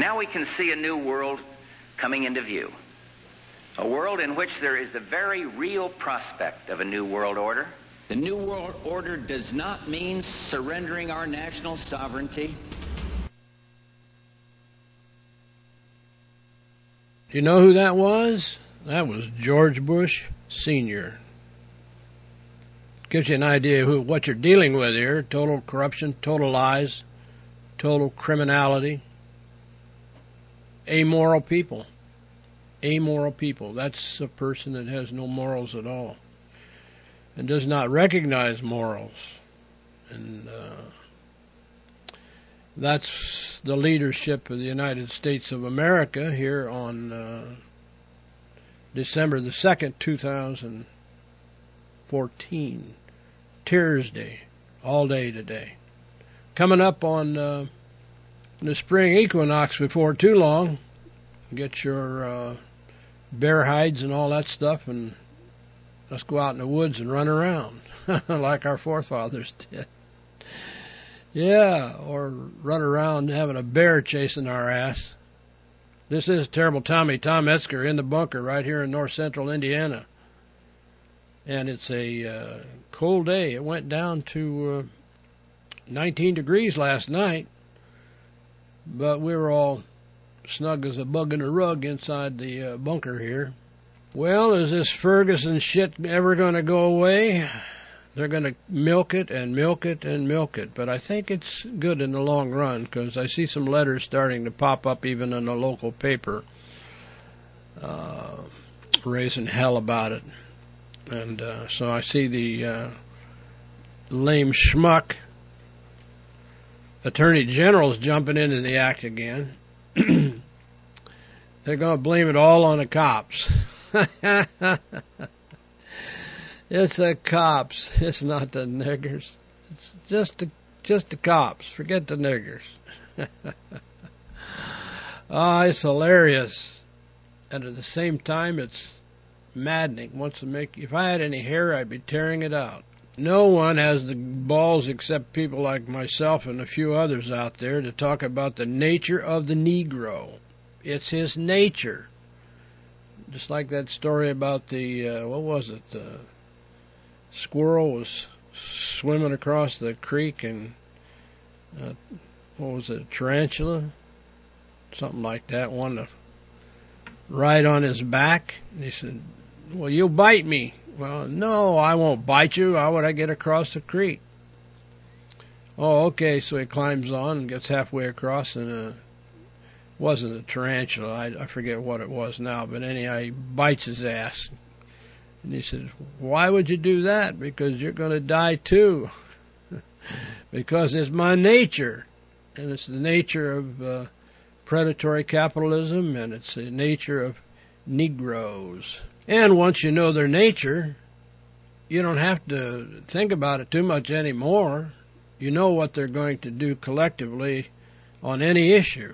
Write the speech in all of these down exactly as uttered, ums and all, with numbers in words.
now we can see a new world coming into view. A world in which there is the very real prospect of a new world order. The New World Order does not mean surrendering our national sovereignty. Do you know who that was? That was George Bush Senior Gives you an idea of who, what you're dealing with here. Total corruption, total lies, total criminality. Amoral people. Amoral people. That's a person that has no morals at all and does not recognize morals. And uh, that's the leadership of the United States of America here on uh, December the second, two thousand fourteen. Tears Day. All day today. Coming up on uh, the spring equinox before too long. Get your uh, bear hides and all that stuff, and let's go out in the woods and run around like our forefathers did. Yeah, or run around having a bear chasing our ass. This is Terrible Tommy, Tom Metzger, in the bunker right here in north central Indiana. And it's a uh, cold day. It went down to uh, nineteen degrees last night, but we were all snug as a bug in a rug inside the uh, bunker here. Well, is this Ferguson shit ever going to go away? They're going to milk it and milk it and milk it. But I think it's good in the long run, because I see some letters starting to pop up even in the local paper uh, raising hell about it. And uh, so I see the uh, lame schmuck attorney general's jumping into the act again. They're going to blame it all on the cops. It's the cops. It's not the niggers. It's just the, just the cops. Forget the niggers. Ah, oh, it's hilarious. And at the same time, it's maddening. Once to make, if I had any hair, I'd be tearing it out. No one has the balls except people like myself and a few others out there to talk about the nature of the Negro. It's his nature. Just like that story about the, uh, what was it, the squirrel was swimming across the creek and, uh, what was it, a tarantula? Something like that, wanted to ride on his back. And he said, well, you'll bite me. Well, no, I won't bite you. How would I get across the creek? Oh, okay, so he climbs on and gets halfway across, and uh, wasn't a tarantula. I, I forget what it was now, but anyhow, he bites his ass. And he says, why would you do that? Because you're going to die too. Because it's my nature. And it's the nature of uh, predatory capitalism, and it's the nature of Negroes. And once you know their nature, you don't have to think about it too much anymore. You know what they're going to do collectively on any issue.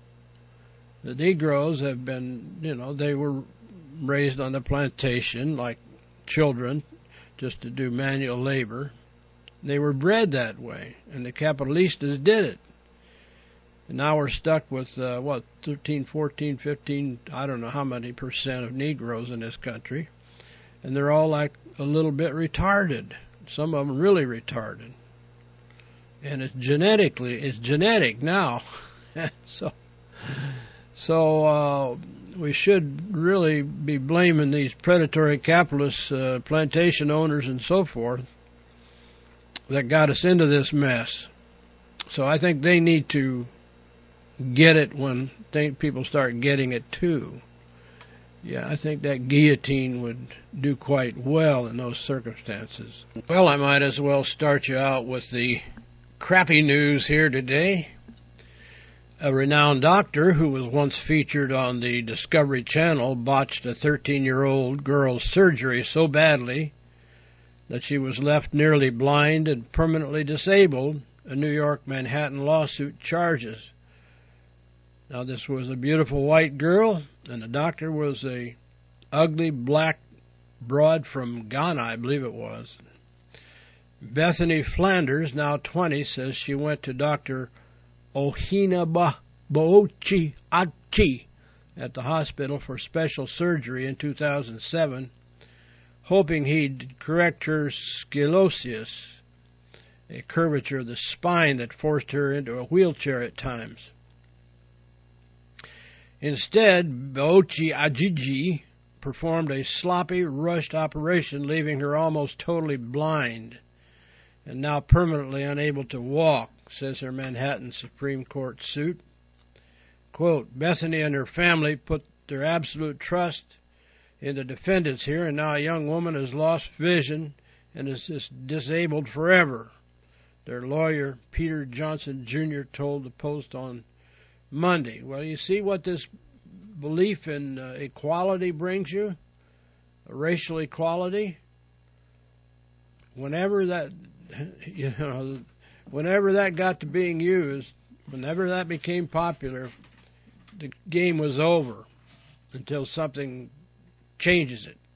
The Negroes have been, you know, they were raised on the plantation like children just to do manual labor. They were bred that way, and the capitalistas did it. And now we're stuck with, uh, what, thirteen, fourteen, fifteen, I don't know how many percent of Negroes in this country. And they're all like a little bit retarded. Some of them really retarded. And it's genetically, it's genetic now. so, so, uh, we should really be blaming these predatory capitalists, uh, plantation owners and so forth that got us into this mess. So I think they need to get it when they, people start getting it too. Yeah, I think that guillotine would do quite well in those circumstances. Well, I might as well start you out with the crappy news here today. A renowned doctor who was once featured on the Discovery Channel botched a thirteen-year-old girl's surgery so badly that she was left nearly blind and permanently disabled, a New York Manhattan lawsuit charges. Now, this was a beautiful white girl, and the doctor was a ugly black broad from Ghana, I believe it was. Bethany Flanders, now twenty, says she went to Doctor Ohinaba Boochi Achi at the hospital for special surgery in two thousand seven, hoping he'd correct her scoliosis, a curvature of the spine that forced her into a wheelchair at times. Instead, Boochi Ajiji performed a sloppy, rushed operation, leaving her almost totally blind and now permanently unable to walk, says her Manhattan Supreme Court suit. Quote, Bethany and her family put their absolute trust in the defendants here, and now a young woman has lost vision and is just disabled forever, their lawyer, Peter Johnson Junior, told the Post on Monday. Well, you see what this belief in uh, equality brings you? Racial equality? Whenever that, you know, whenever that got to being used, whenever that became popular, the game was over until something changes it.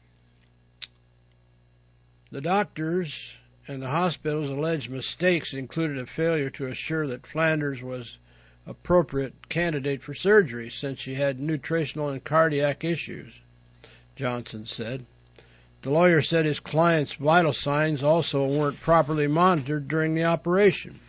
The doctors and the hospital's alleged mistakes included a failure to assure that Flanders was appropriate candidate for surgery since she had nutritional and cardiac issues, Johnson said. The lawyer said his client's vital signs also weren't properly monitored during the operation.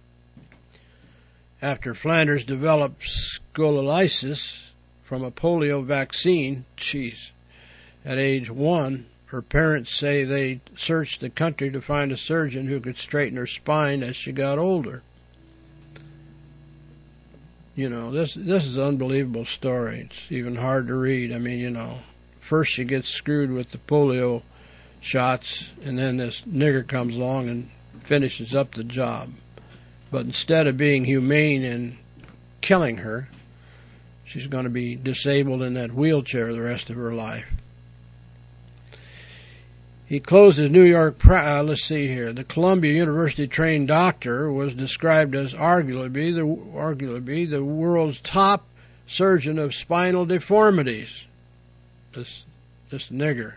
After Flanders developed scoliosis from a polio vaccine, geez, at age one, her parents say they searched the country to find a surgeon who could straighten her spine as she got older. You know, this this is an unbelievable story. It's even hard to read. I mean, you know, first she gets screwed with the polio shots, and then this nigger comes along and finishes up the job. But instead of being humane and killing her, she's going to be disabled in that wheelchair the rest of her life. He closed his New York, pra- uh, let's see here, the Columbia University-trained doctor was described as arguably the, arguably the world's top surgeon of spinal deformities. This, this nigger.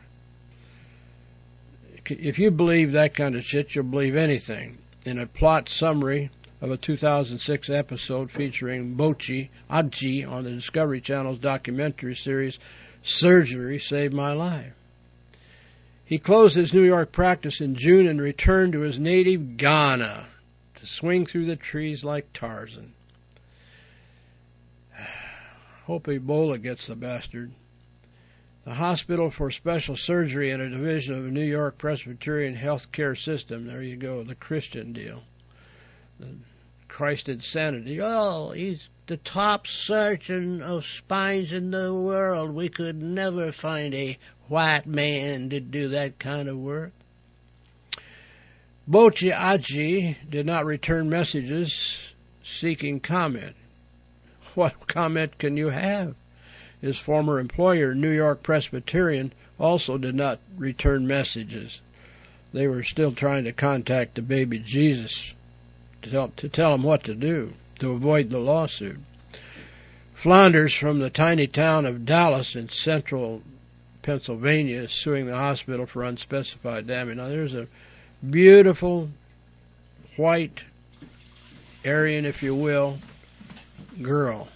If you believe that kind of shit, you'll believe anything. In a plot summary of a two thousand six episode featuring Boochi Achi on the Discovery Channel's documentary series, Surgery Saved My Life. He closed his New York practice in June and returned to his native Ghana to swing through the trees like Tarzan. Hope Ebola gets the bastard. The Hospital for Special Surgery and a division of the New York Presbyterian Health Care System, there you go, the Christian deal. The Christ insanity. Oh, he's the top surgeon of spines in the world. We could never find a white man to do that kind of work. Boochi Achi did not return messages seeking comment. What comment can you have? His former employer, New York Presbyterian, also did not return messages. They were still trying to contact the baby Jesus to tell, to tell him what to do to avoid the lawsuit. Flanders from the tiny town of Dallas in central Pennsylvania is suing the hospital for unspecified damage. Now, there's a beautiful white Aryan, if you will, girl.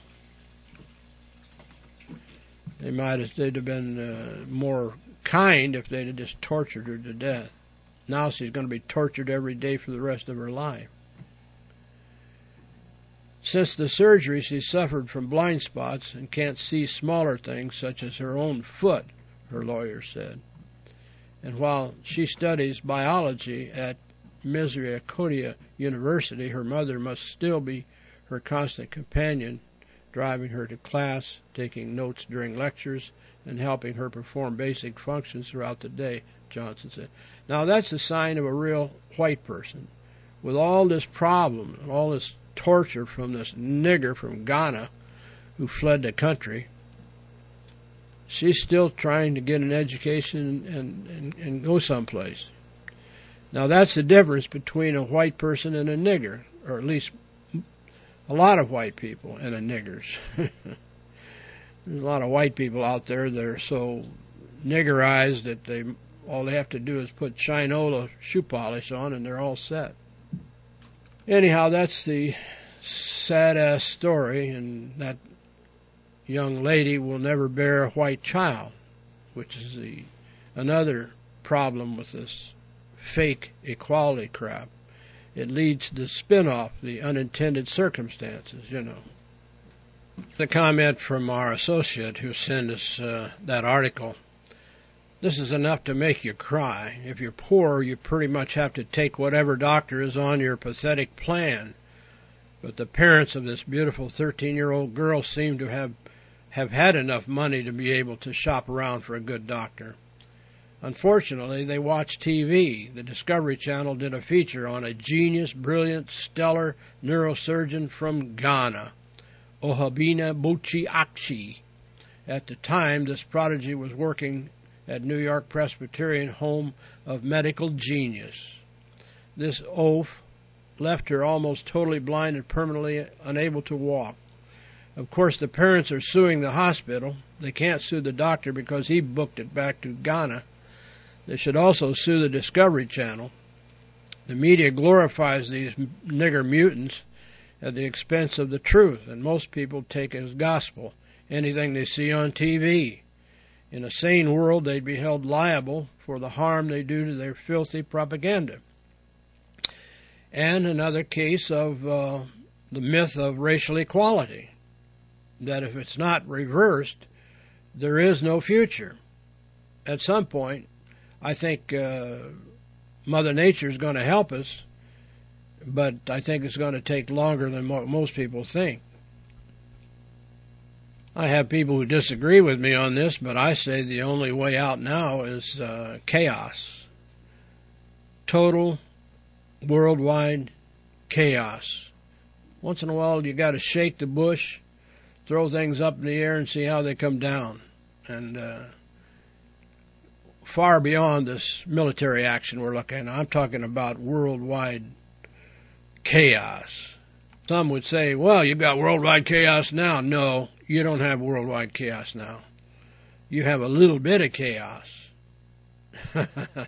They might have, they'd have been uh, more kind if they'd have just tortured her to death. Now she's going to be tortured every day for the rest of her life. Since the surgery, she suffered from blind spots and can't see smaller things such as her own foot, her lawyer said. And while she studies biology at Misericordia University, her mother must still be her constant companion, driving her to class, taking notes during lectures, and helping her perform basic functions throughout the day, Johnson said. Now, that's a sign of a real white person. With all this problem and all this torture from this nigger from Ghana who fled the country, she's still trying to get an education and, and, and go someplace. Now, that's the difference between a white person and a nigger, or at least a lot of white people and a niggers. There's a lot of white people out there that are so niggerized that they all they have to do is put Shinola shoe polish on and they're all set. Anyhow, that's the sad-ass story, and that young lady will never bear a white child, which is the another problem with this fake equality crap. It leads to the spin-off, the unintended circumstances, you know. The comment from our associate who sent us uh, that article, this is enough to make you cry. If you're poor, you pretty much have to take whatever doctor is on your pathetic plan. But the parents of this beautiful thirteen-year-old girl seem to have, have had enough money to be able to shop around for a good doctor. Unfortunately, they watch T V. The Discovery Channel did a feature on a genius, brilliant, stellar neurosurgeon from Ghana, Ohabina Buchi Akchi. At the time, this prodigy was working at New York Presbyterian Home of Medical Genius. This oaf left her almost totally blind and permanently unable to walk. Of course, the parents are suing the hospital. They can't sue the doctor because he booked it back to Ghana. They should also sue the Discovery Channel. The media glorifies these nigger mutants at the expense of the truth, and most people take as gospel anything they see on T V. In a sane world, they'd be held liable for the harm they do to their filthy propaganda. And another case of uh, the myth of racial equality, that if it's not reversed, there is no future. At some point, I think uh, Mother Nature is going to help us, but I think it's going to take longer than mo- most people think. I have people who disagree with me on this, but I say the only way out now is uh, chaos. Total worldwide chaos. Once in a while you got to shake the bush, throw things up in the air and see how they come down. And uh, far beyond this military action we're looking at, I'm talking about worldwide chaos. Some would say, well, you've got worldwide chaos now. No, you don't have worldwide chaos now. You have a little bit of chaos. uh,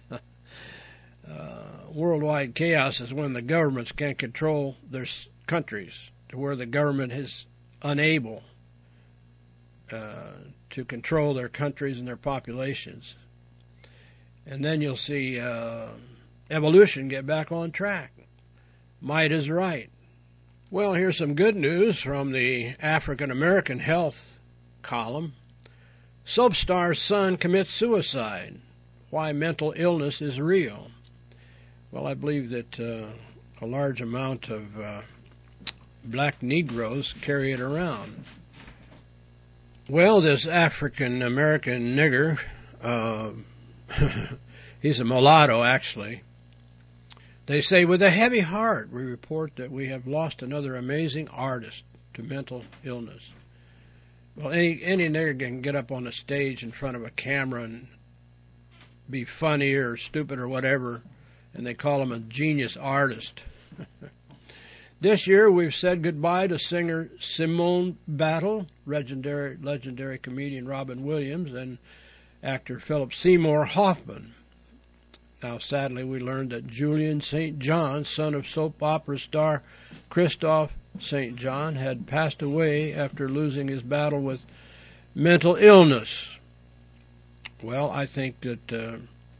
worldwide chaos is when the governments can't control their countries, to where the government is unable uh, to control their countries and their populations. And then you'll see uh, evolution get back on track. Might is right. Well, here's some good news from the African American Health column. Soap star's son commits suicide. Why mental illness is real. Well, I believe that uh, a large amount of uh, black Negroes carry it around. Well, this African American nigger, uh, he's a mulatto actually. They say, with a heavy heart, we report that we have lost another amazing artist to mental illness. Well, any any nigger can get up on a stage in front of a camera and be funny or stupid or whatever, and they call him a genius artist. This year, we've said goodbye to singer Simone Battle, legendary legendary comedian Robin Williams, and actor Philip Seymour Hoffman. Now, sadly, we learned that Julian Saint John, son of soap opera star Christophe Saint John, had passed away after losing his battle with mental illness. Well, I think that uh,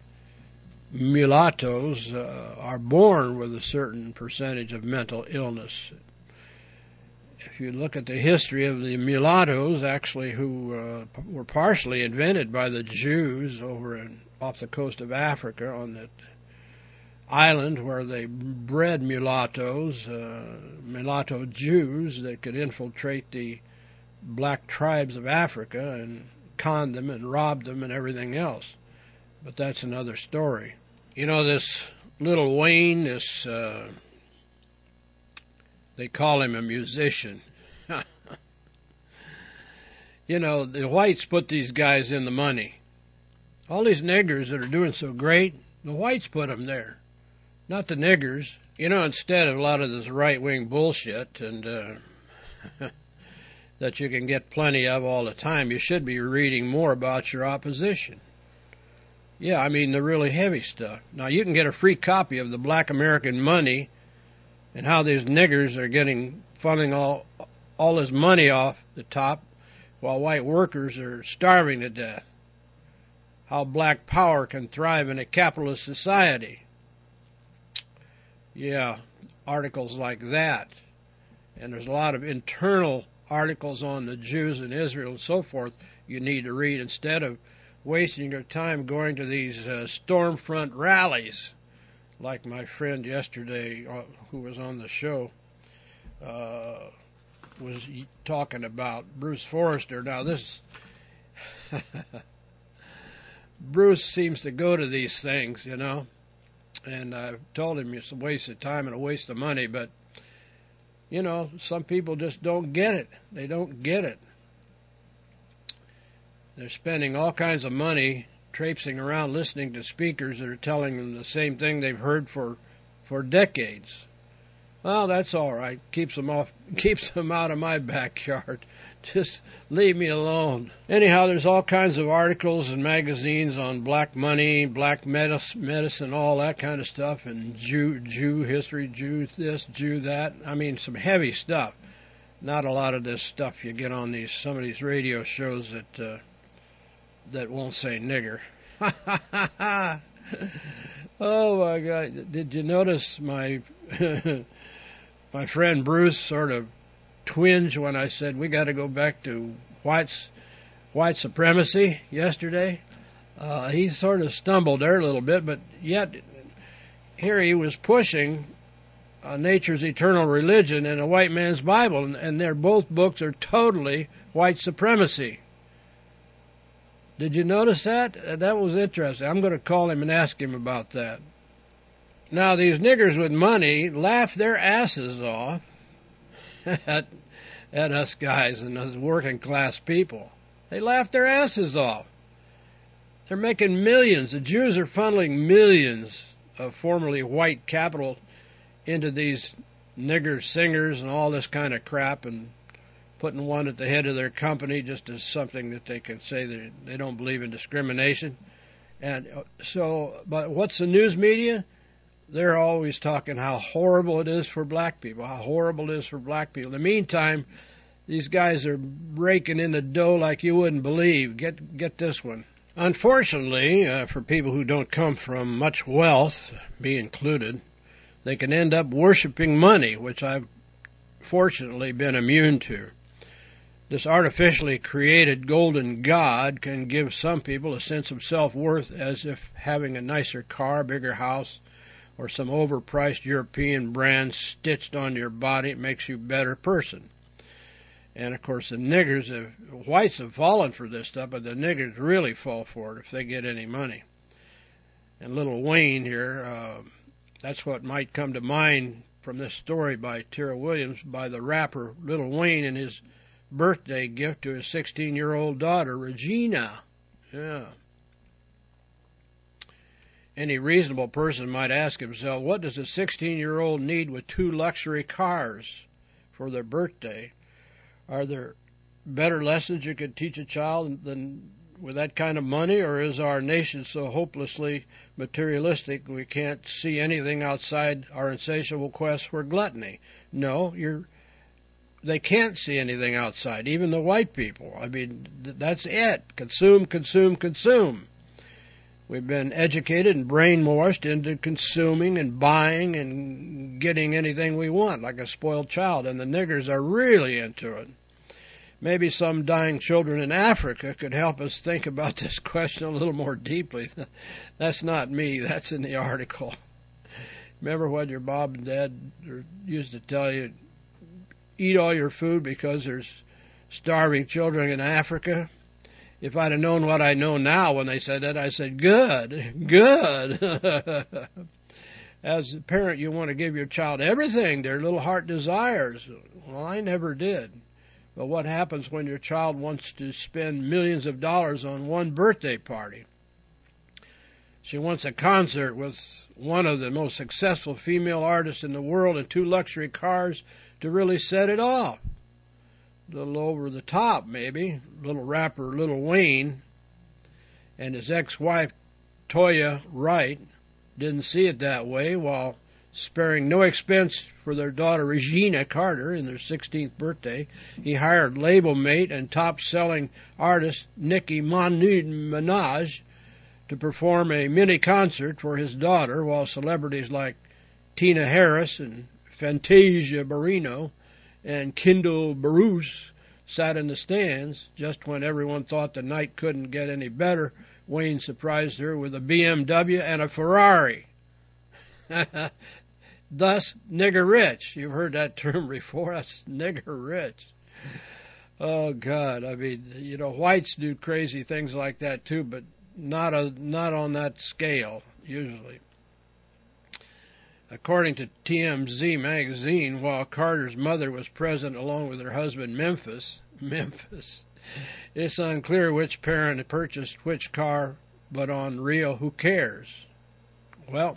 mulattoes uh, are born with a certain percentage of mental illness. If you look at the history of the mulattoes, actually, who uh, were partially invented by the Jews over in off the coast of Africa on that island where they bred mulattoes, uh, mulatto Jews that could infiltrate the black tribes of Africa and con them and rob them and everything else. But that's another story. You know, this Lil Wayne, this, uh, they call him a musician. You know, the whites put these guys in the money. All these niggers that are doing so great, the whites put them there, not the niggers. You know, instead of a lot of this right-wing bullshit and uh, that you can get plenty of all the time, you should be reading more about your opposition. Yeah, I mean the really heavy stuff. Now, you can get a free copy of the Black American Money and how these niggers are getting funneling all all this money off the top while white workers are starving to death. How black power can thrive in a capitalist society. Yeah, articles like that. And there's a lot of internal articles on the Jews in Israel and so forth you need to read instead of wasting your time going to these uh, stormfront rallies like my friend yesterday uh, who was on the show uh, was talking about, Bruce Forrester. Now this Bruce seems to go to these things, you know, and I've told him it's a waste of time and a waste of money, but you know, some people just don't get it. They don't get it. They're spending all kinds of money traipsing around listening to speakers that are telling them the same thing they've heard for for decades. Well, that's all right. Keeps them off, keeps them out of my backyard. Just leave me alone. Anyhow, there's all kinds of articles and magazines on black money, black medicine, all that kind of stuff, and Jew, Jew history, Jew this, Jew that. I mean, some heavy stuff. Not a lot of this stuff you get on these some of these radio shows that uh, that won't say nigger. Oh my God! Did you notice my my friend Bruce sort of twinge when I said we got to go back to white white supremacy yesterday? Uh, he sort of stumbled there a little bit, but yet here he was pushing uh, nature's eternal religion and a white man's Bible, and, and they're both books are totally white supremacy. Did you notice that? Uh, that was interesting. I'm going to call him and ask him about that. Now, these niggers with money laugh their asses off at, at us guys and us working class people. They laugh their asses off. They're making millions. The Jews are funneling millions of formerly white capital into these nigger singers and all this kind of crap, and putting one at the head of their company just as something that they can say that they don't believe in discrimination. And so, but what's the news media? They're always talking how horrible it is for black people, how horrible it is for black people. In the meantime, these guys are raking in the dough like you wouldn't believe. Get get this one. Unfortunately, uh, for people who don't come from much wealth, me included, they can end up worshiping money, which I've fortunately been immune to. This artificially created golden god can give some people a sense of self-worth as if having a nicer car, bigger house, or some overpriced European brand stitched onto your body makes you a better person. And, of course, the niggers, have, whites have fallen for this stuff, but the niggers really fall for it if they get any money. And Little Wayne here, uh, that's what might come to mind from this story by Tara Williams, by the rapper Little Wayne and his birthday gift to his sixteen-year-old daughter, Regina. Yeah. Any reasonable person might ask himself, what does a sixteen-year-old need with two luxury cars for their birthday? Are there better lessons you could teach a child than with that kind of money, or is our nation so hopelessly materialistic we can't see anything outside our insatiable quest for gluttony? No, you're they can't see anything outside, even the white people. I mean, that's it. Consume, consume, consume. We've been educated and brainwashed into consuming and buying and getting anything we want, like a spoiled child, and the niggers are really into it. Maybe some dying children in Africa could help us think about this question a little more deeply. That's not me. That's in the article. Remember what your mom and dad used to tell you? Eat all your food because there's starving children in Africa. If I'd have known what I know now when they said that, I said, good, good. As a parent, you want to give your child everything their little heart desires. Well, I never did. But what happens when your child wants to spend millions of dollars on one birthday party? She wants a concert with one of the most successful female artists in the world and two luxury cars to really set it off. A little over the top, maybe. Little rapper Little Wayne and his ex-wife Toya Wright didn't see it that way, while Sparing no expense for their daughter Regina Carter in their sixteenth birthday, he hired label mate and top-selling artist Nicki Minaj to perform a mini concert for his daughter, while celebrities like Tina Harris and Fantasia Barrino and Kendall Bruce sat in the stands. Just when everyone thought the night couldn't get any better, Wayne surprised her with a B M W and a Ferrari. Thus, nigger rich. You've heard that term before. That's nigger rich. Oh, God. I mean, you know, whites do crazy things like that, too, but not a, not on that scale, usually. According to T M Z magazine, while Carter's mother was present along with her husband Memphis, Memphis, it's unclear which parent purchased which car, but on real, who cares? Well,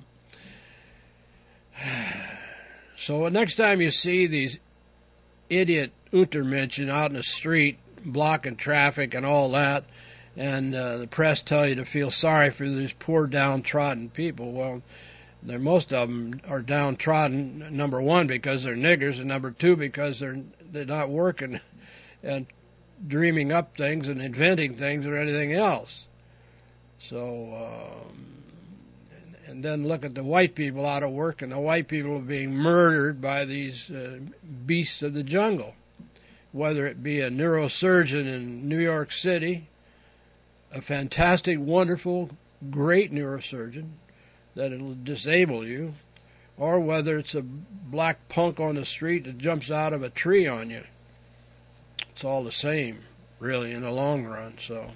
so next time you see these idiot Untermenschen out in the street blocking traffic and all that, and uh, the press tell you to feel sorry for these poor downtrodden people, well, they're, most of them are downtrodden, number one, because they're niggers, and number two, because they're they're not working and dreaming up things and inventing things or anything else. So, um, and, and then look at the white people out of work, and the white people are being murdered by these uh, beasts of the jungle, whether it be a neurosurgeon in New York City, a fantastic, wonderful, great neurosurgeon that it'll disable you, or whether it's a black punk on the street that jumps out of a tree on you. It's all the same, really, in the long run. So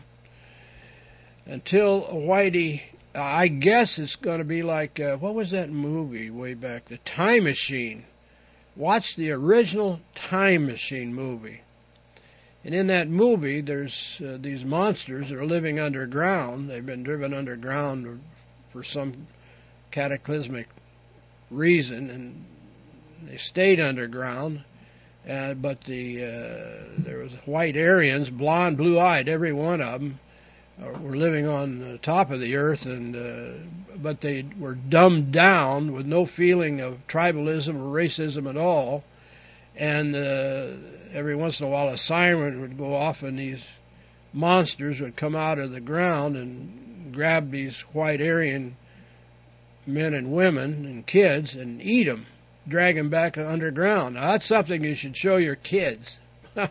until Whitey, I guess it's going to be like, uh, what was that movie way back? The Time Machine. Watch the original Time Machine movie. And in that movie, there's uh, these monsters that are living underground. They've been driven underground for some cataclysmic reason, and they stayed underground. Uh, but the uh, there was white Aryans, blonde, blue-eyed, every one of them, uh, were living on the top of the earth, and uh, but they were dumbed down with no feeling of tribalism or racism at all. And uh, every once in a while, a siren would go off, and these monsters would come out of the ground and grab these white Aryan men and women and kids and eat them, drag them back underground. Now, that's something you should show your kids.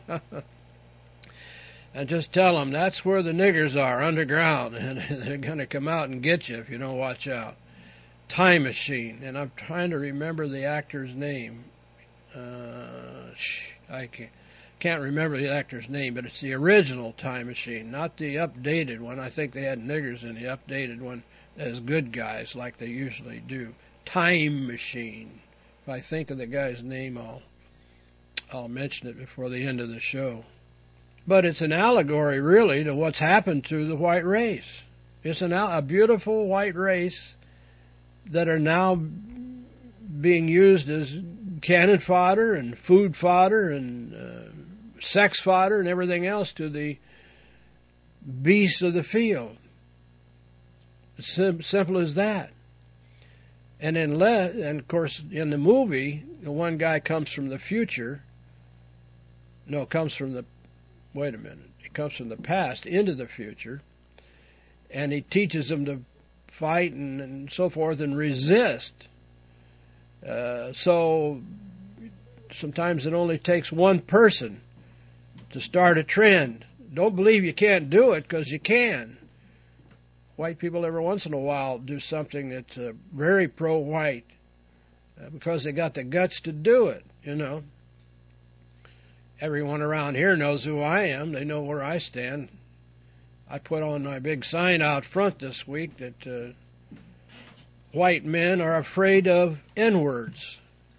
And just tell them that's where the niggers are, underground, and they're going to come out and get you if you don't watch out. Time Machine, and I'm trying to remember the actor's name. Uh, I can't, can't remember the actor's name, but it's the original Time Machine, not the updated one. I think they had niggers in the updated one as good guys, like they usually do. Time Machine. If I think of the guy's name, I'll I'll mention it before the end of the show. But it's an allegory, really, to what's happened to the white race. It's an, a beautiful white race that are now being used as cannon fodder and food fodder and uh, sex fodder and everything else to the beasts of the field. It's sim- simple as that. And then, le- and of course, in the movie, the one guy comes from the future. No, comes from the, wait a minute, he comes from the past into the future, and he teaches them to fight and, and so forth and resist. Uh, so sometimes it only takes one person to start a trend. Don't believe you can't do it, because you can. White people every once in a while do something that's uh, very pro-white uh, because they got the guts to do it, you know. Everyone around here knows who I am. They know where I stand. I put on my big sign out front this week that uh, white men are afraid of N-words.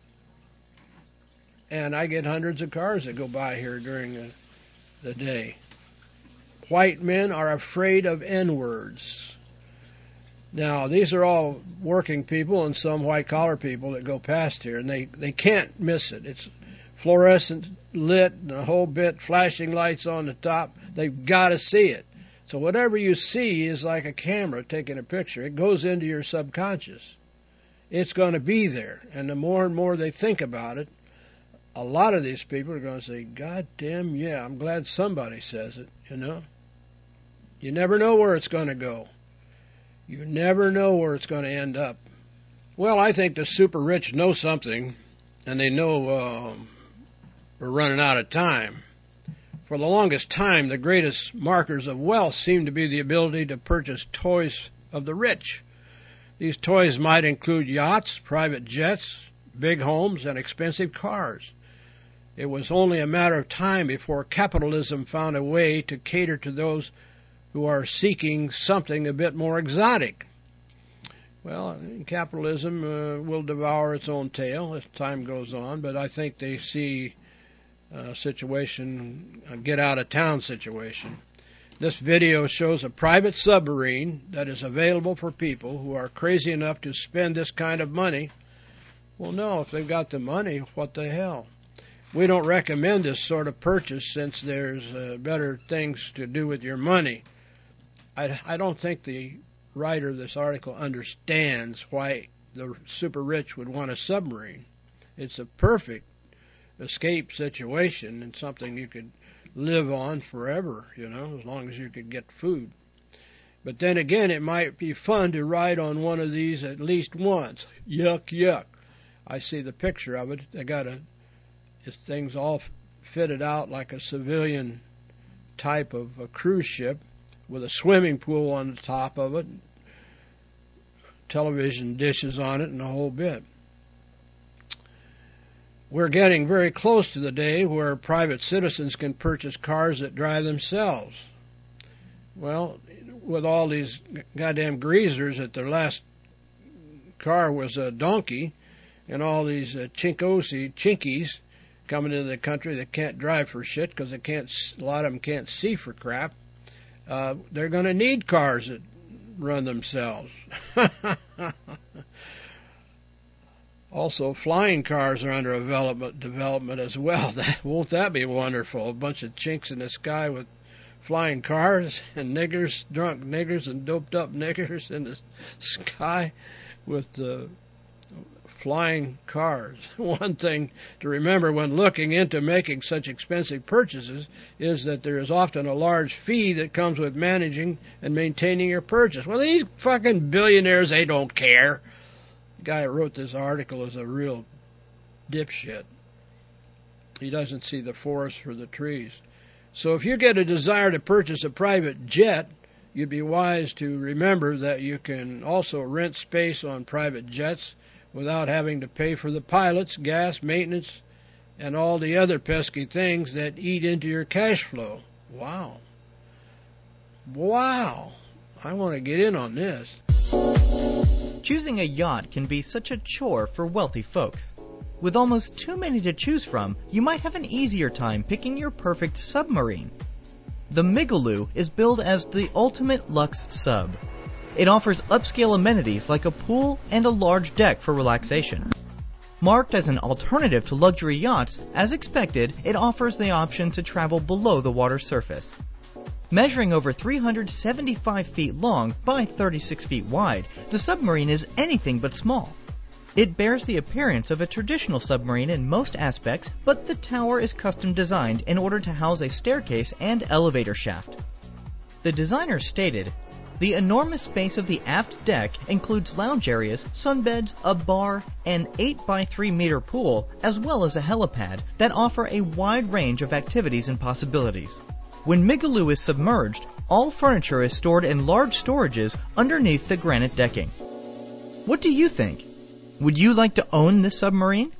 And I get hundreds of cars that go by here during the, the day. White men are afraid of N-words. Now, these are all working people and some white-collar people that go past here, and they, they can't miss it. It's fluorescent lit and a whole bit, flashing lights on the top. They've got to see it. So whatever you see is like a camera taking a picture. It goes into your subconscious. it's going to be there. And the more and more they think about it, a lot of these people are going to say, God damn, yeah, I'm glad somebody says it, you know. You never know where it's going to go. You never know where it's going to end up. Well, I think the super rich know something, and they know uh, we're running out of time. For the longest time, the greatest markers of wealth seem to be the ability to purchase toys of the rich. These toys might include yachts, private jets, big homes, and expensive cars. It was only a matter of time before capitalism found a way to cater to those who are seeking something a bit more exotic. Well, capitalism uh, will devour its own tail as time goes on, but I think they see a situation, a get-out-of-town situation. This video shows a private submarine that is available for people who are crazy enough to spend this kind of money. Well, no, if they've got the money, what the hell? We don't recommend this sort of purchase since there's uh, better things to do with your money. I, I don't think the writer of this article understands why the super rich would want a submarine. It's a perfect escape situation and something you could live on forever, you know, as long as you could get food. But then again, it might be fun to ride on one of these at least once. Yuck, yuck. I see the picture of it. They got a, this thing's all fitted out like a civilian type of a cruise ship with a swimming pool on the top of it, television dishes on it, and the whole bit. We're getting very close to the day where private citizens can purchase cars that drive themselves. Well, with all these goddamn greasers that their last car was a donkey, and all these uh, chinkosi, chinkies coming into the country that can't drive for shit because they can't, a lot of them can't see for crap, uh, they're going to need cars that run themselves. Also, flying cars are under development, development as well. That, won't that be wonderful? A bunch of chinks in the sky with flying cars and niggers, drunk niggers and doped up niggers in the sky with uh, flying cars. One thing to remember when looking into making such expensive purchases is that there is often a large fee that comes with managing and maintaining your purchase. Well, these fucking billionaires, they don't care. The guy who wrote this article is a real dipshit. He doesn't see the forest for the trees. So if you get a desire to purchase a private jet, you'd be wise to remember that you can also rent space on private jets without having to pay for the pilots, gas, maintenance, and all the other pesky things that eat into your cash flow. Wow. Wow. I want to get in on this. Choosing a yacht can be such a chore for wealthy folks. With almost too many to choose from, you might have an easier time picking your perfect submarine. The Migaloo is billed as the ultimate luxe sub. It offers upscale amenities like a pool and a large deck for relaxation. Marked as an alternative to luxury yachts, as expected, it offers the option to travel below the water surface. Measuring over three hundred seventy-five feet long by thirty-six feet wide, the submarine is anything but small. It bears the appearance of a traditional submarine in most aspects, but the tower is custom designed in order to house a staircase and elevator shaft. The designer stated, "The enormous space of the aft deck includes lounge areas, sunbeds, a bar, an eight by three meter pool, as well as a helipad that offer a wide range of activities and possibilities. When Migaloo is submerged, all furniture is stored in large storages underneath the granite decking." What do you think? Would you like to own this submarine?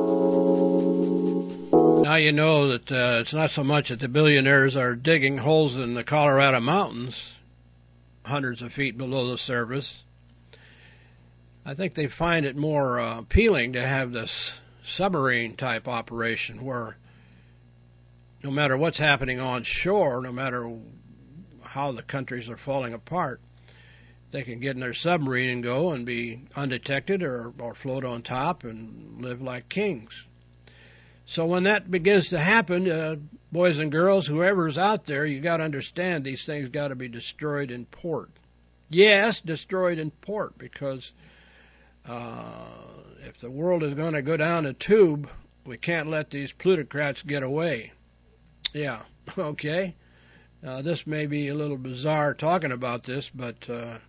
Now you know that uh, it's not so much that the billionaires are digging holes in the Colorado mountains, hundreds of feet below the surface. I think they find it more uh, appealing to have this submarine type operation where no matter what's happening on shore, no matter how the countries are falling apart, they can get in their submarine and go and be undetected or, or float on top and live like kings. So when that begins to happen, uh, boys and girls, whoever's out there, you got to understand these things got to be destroyed in port. Yes, destroyed in port, because Uh, if the world is going to go down a tube, we can't let these plutocrats get away. Yeah, okay. Uh, this may be a little bizarre talking about this, but uh,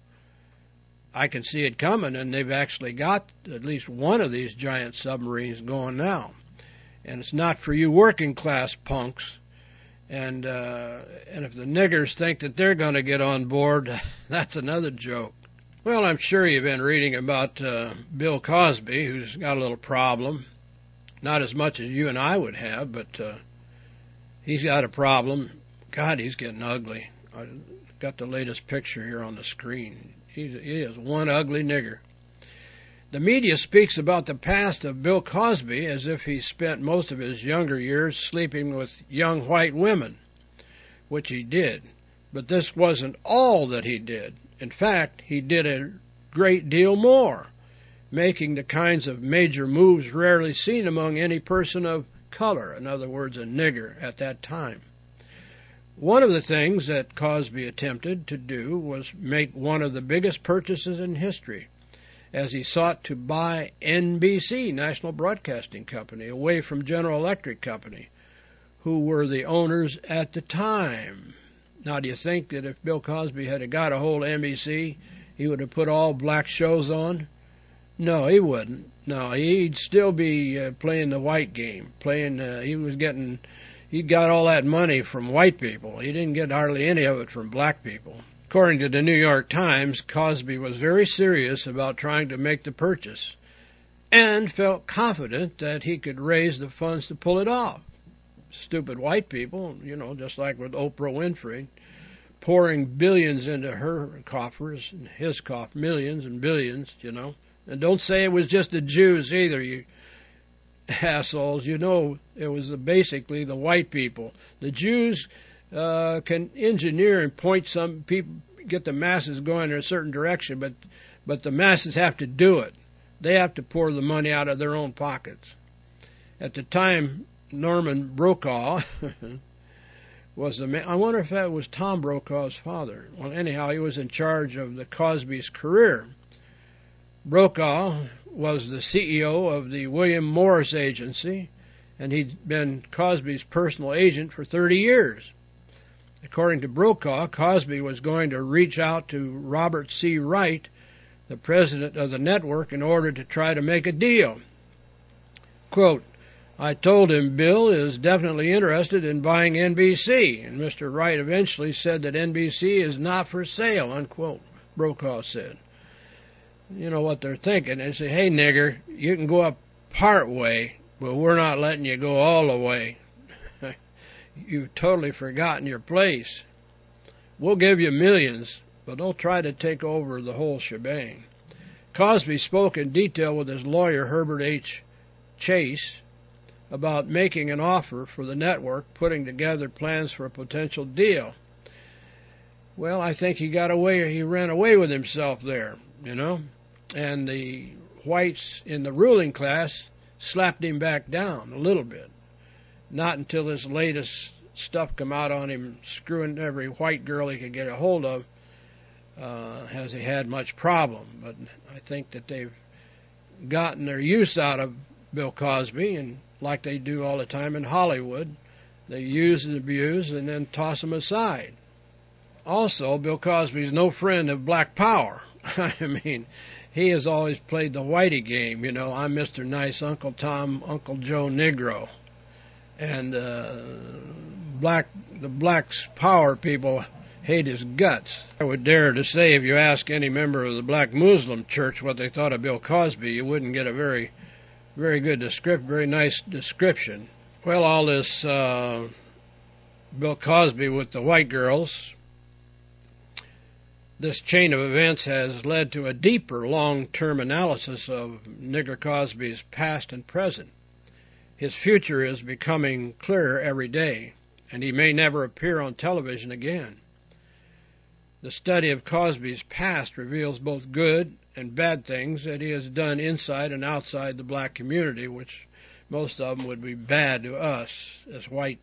I can see it coming, and they've actually got at least one of these giant submarines going now. And it's not for you working class punks. And uh, and if the niggers think that they're going to get on board, that's another joke. Well, I'm sure you've been reading about uh, Bill Cosby, who's got a little problem. Not as much as you and I would have, but uh, he's got a problem. God, he's getting ugly. I got the latest picture here on the screen. He's, he is one ugly nigger. The media speaks about the past of Bill Cosby as if he spent most of his younger years sleeping with young white women, which he did. But this wasn't all that he did. In fact, he did a great deal more, making the kinds of major moves rarely seen among any person of color, in other words, a nigger at that time. One of the things that Cosby attempted to do was make one of the biggest purchases in history, as he sought to buy N B C, National Broadcasting Company, away from General Electric Company, who were the owners at the time. Now, do you think that if Bill Cosby had got a hold of N B C, he would have put all black shows on? No, he wouldn't. No, he'd still be uh, playing the white game. Playing, uh, he was getting, he got all that money from white people. He didn't get hardly any of it from black people. According to the New York Times, Cosby was very serious about trying to make the purchase and felt confident that he could raise the funds to pull it off. Stupid white people, you know, just like with Oprah Winfrey, pouring billions into her coffers, and his coffers, millions and billions, you know. And don't say it was just the Jews either, you assholes. You know, it was basically the white people. The Jews uh, can engineer and point some people, get the masses going in a certain direction, but but the masses have to do it. They have to pour the money out of their own pockets. At the time, Norman Brokaw was the man. I wonder if that was Tom Brokaw's father. Well, anyhow, he was in charge of the Cosby's career. Brokaw was the C E O of the William Morris Agency, and he'd been Cosby's personal agent for thirty years. According to Brokaw, Cosby was going to reach out to Robert C. Wright, the president of the network, in order to try to make a deal. Quote, I told him Bill is definitely interested in buying N B C, and Mister Wright eventually said that N B C is not for sale, unquote, Brokaw said. You know what they're thinking. They say, hey, nigger, you can go up part way, but we're not letting you go all the way. You've totally forgotten your place. We'll give you millions, but don't try to take over the whole shebang. Cosby spoke in detail with his lawyer, Herbert H. Chase, about making an offer for the network, putting together plans for a potential deal. Well, I think he got away, he ran away with himself there, you know, and the whites in the ruling class slapped him back down a little bit. Not until this latest stuff come out on him screwing every white girl he could get a hold of uh, has he had much problem. But I think that they've gotten their use out of Bill Cosby, and like they do all the time in Hollywood, they use and abuse and then toss them aside. Also, Bill Cosby's no friend of black power. I mean, he has always played the whitey game, you know, I'm Mister Nice Uncle Tom, Uncle Joe Negro. And uh, black, the blacks power people hate his guts. I would dare to say if you ask any member of the black Muslim church what they thought of Bill Cosby, you wouldn't get a very, very good description, very nice description. Well, all this uh, Bill Cosby with the white girls, this chain of events has led to a deeper long-term analysis of Nigger Cosby's past and present. His future is becoming clearer every day, and he may never appear on television again. The study of Cosby's past reveals both good and bad things that he has done inside and outside the black community, which most of them would be bad to us as white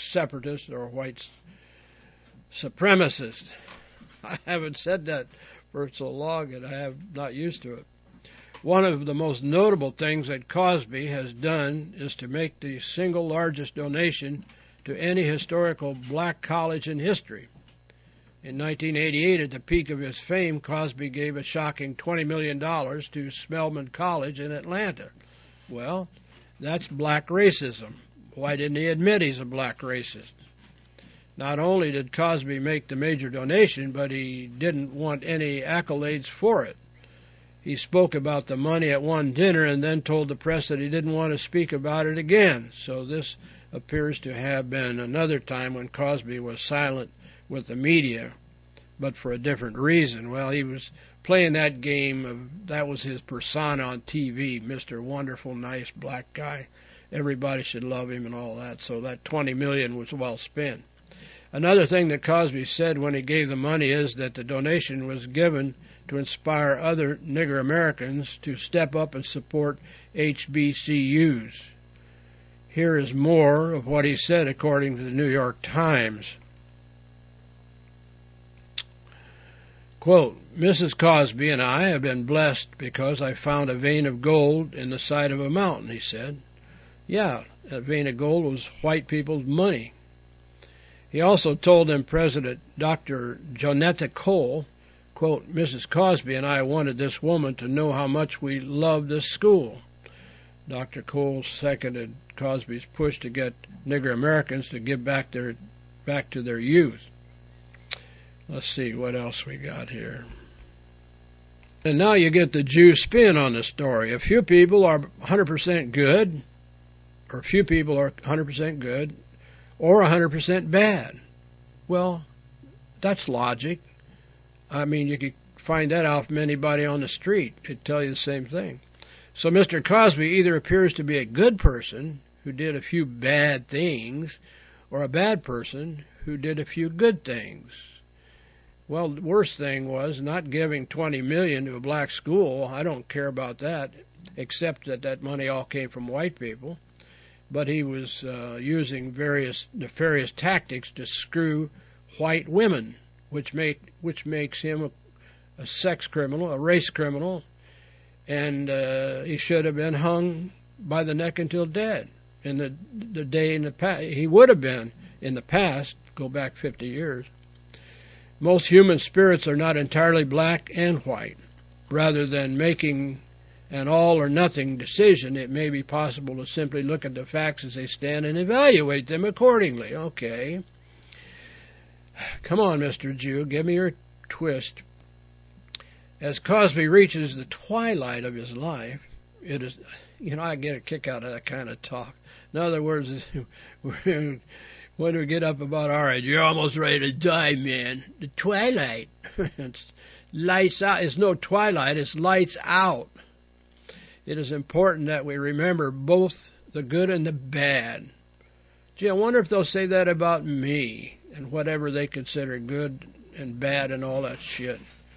separatists or white supremacists. I haven't said that for so long and I have not used to it. One of the most notable things that Cosby has done is to make the single largest donation to any historical black college in history. In nineteen eighty-eight, at the peak of his fame, Cosby gave a shocking twenty million dollars to Spelman College in Atlanta. Well, that's black racism. Why didn't he admit he's a black racist? Not only did Cosby make the major donation, but he didn't want any accolades for it. He spoke about the money at one dinner and then told the press that he didn't want to speak about it again. So this appears to have been another time when Cosby was silent with the media, but for a different reason. Well, he was playing that game of, that was his persona on T V, Mister Wonderful, nice black guy. Everybody should love him and all that. So that twenty million dollars was well spent. Another thing that Cosby said when he gave the money is that the donation was given to inspire other Nigger Americans to step up and support H B C Us. Here is more of what he said according to the New York Times. Quote, Missus Cosby and I have been blessed because I found a vein of gold in the side of a mountain, he said. Yeah, that vein of gold was white people's money. He also told them President Doctor Jonetta Cole, quote, Missus Cosby and I wanted this woman to know how much we love this school. Doctor Cole seconded Cosby's push to get Nigger Americans to give back their back to their youth. Let's see what else we got here. And now you get the Jew spin on the story. A few people are one hundred percent good, or a few people are one hundred percent good, or one hundred percent bad. Well, that's logic. I mean, you could find that out from anybody on the street. It'd tell you the same thing. So Mister Cosby either appears to be a good person who did a few bad things, or a bad person who did a few good things. Well, the worst thing was not giving twenty million dollars to a black school. I don't care about that, except that that money all came from white people. But he was uh, using various nefarious tactics to screw white women, which make which makes him a, a sex criminal, a race criminal, and uh, he should have been hung by the neck until dead. In the the day in the past, he would have been in the past. Go back fifty years. Most human spirits are not entirely black and white. Rather than making an all-or-nothing decision, it may be possible to simply look at the facts as they stand and evaluate them accordingly. Okay. Come on, Mister Jew, give me your twist. As Cosby reaches the twilight of his life, it is, you know, I get a kick out of that kind of talk. In other words, when we get up about, all right, you're almost ready to die, man. The twilight. It's lights out. It's no twilight. It's lights out. It is important that we remember both the good and the bad. Gee, I wonder if they'll say that about me and whatever they consider good and bad and all that shit.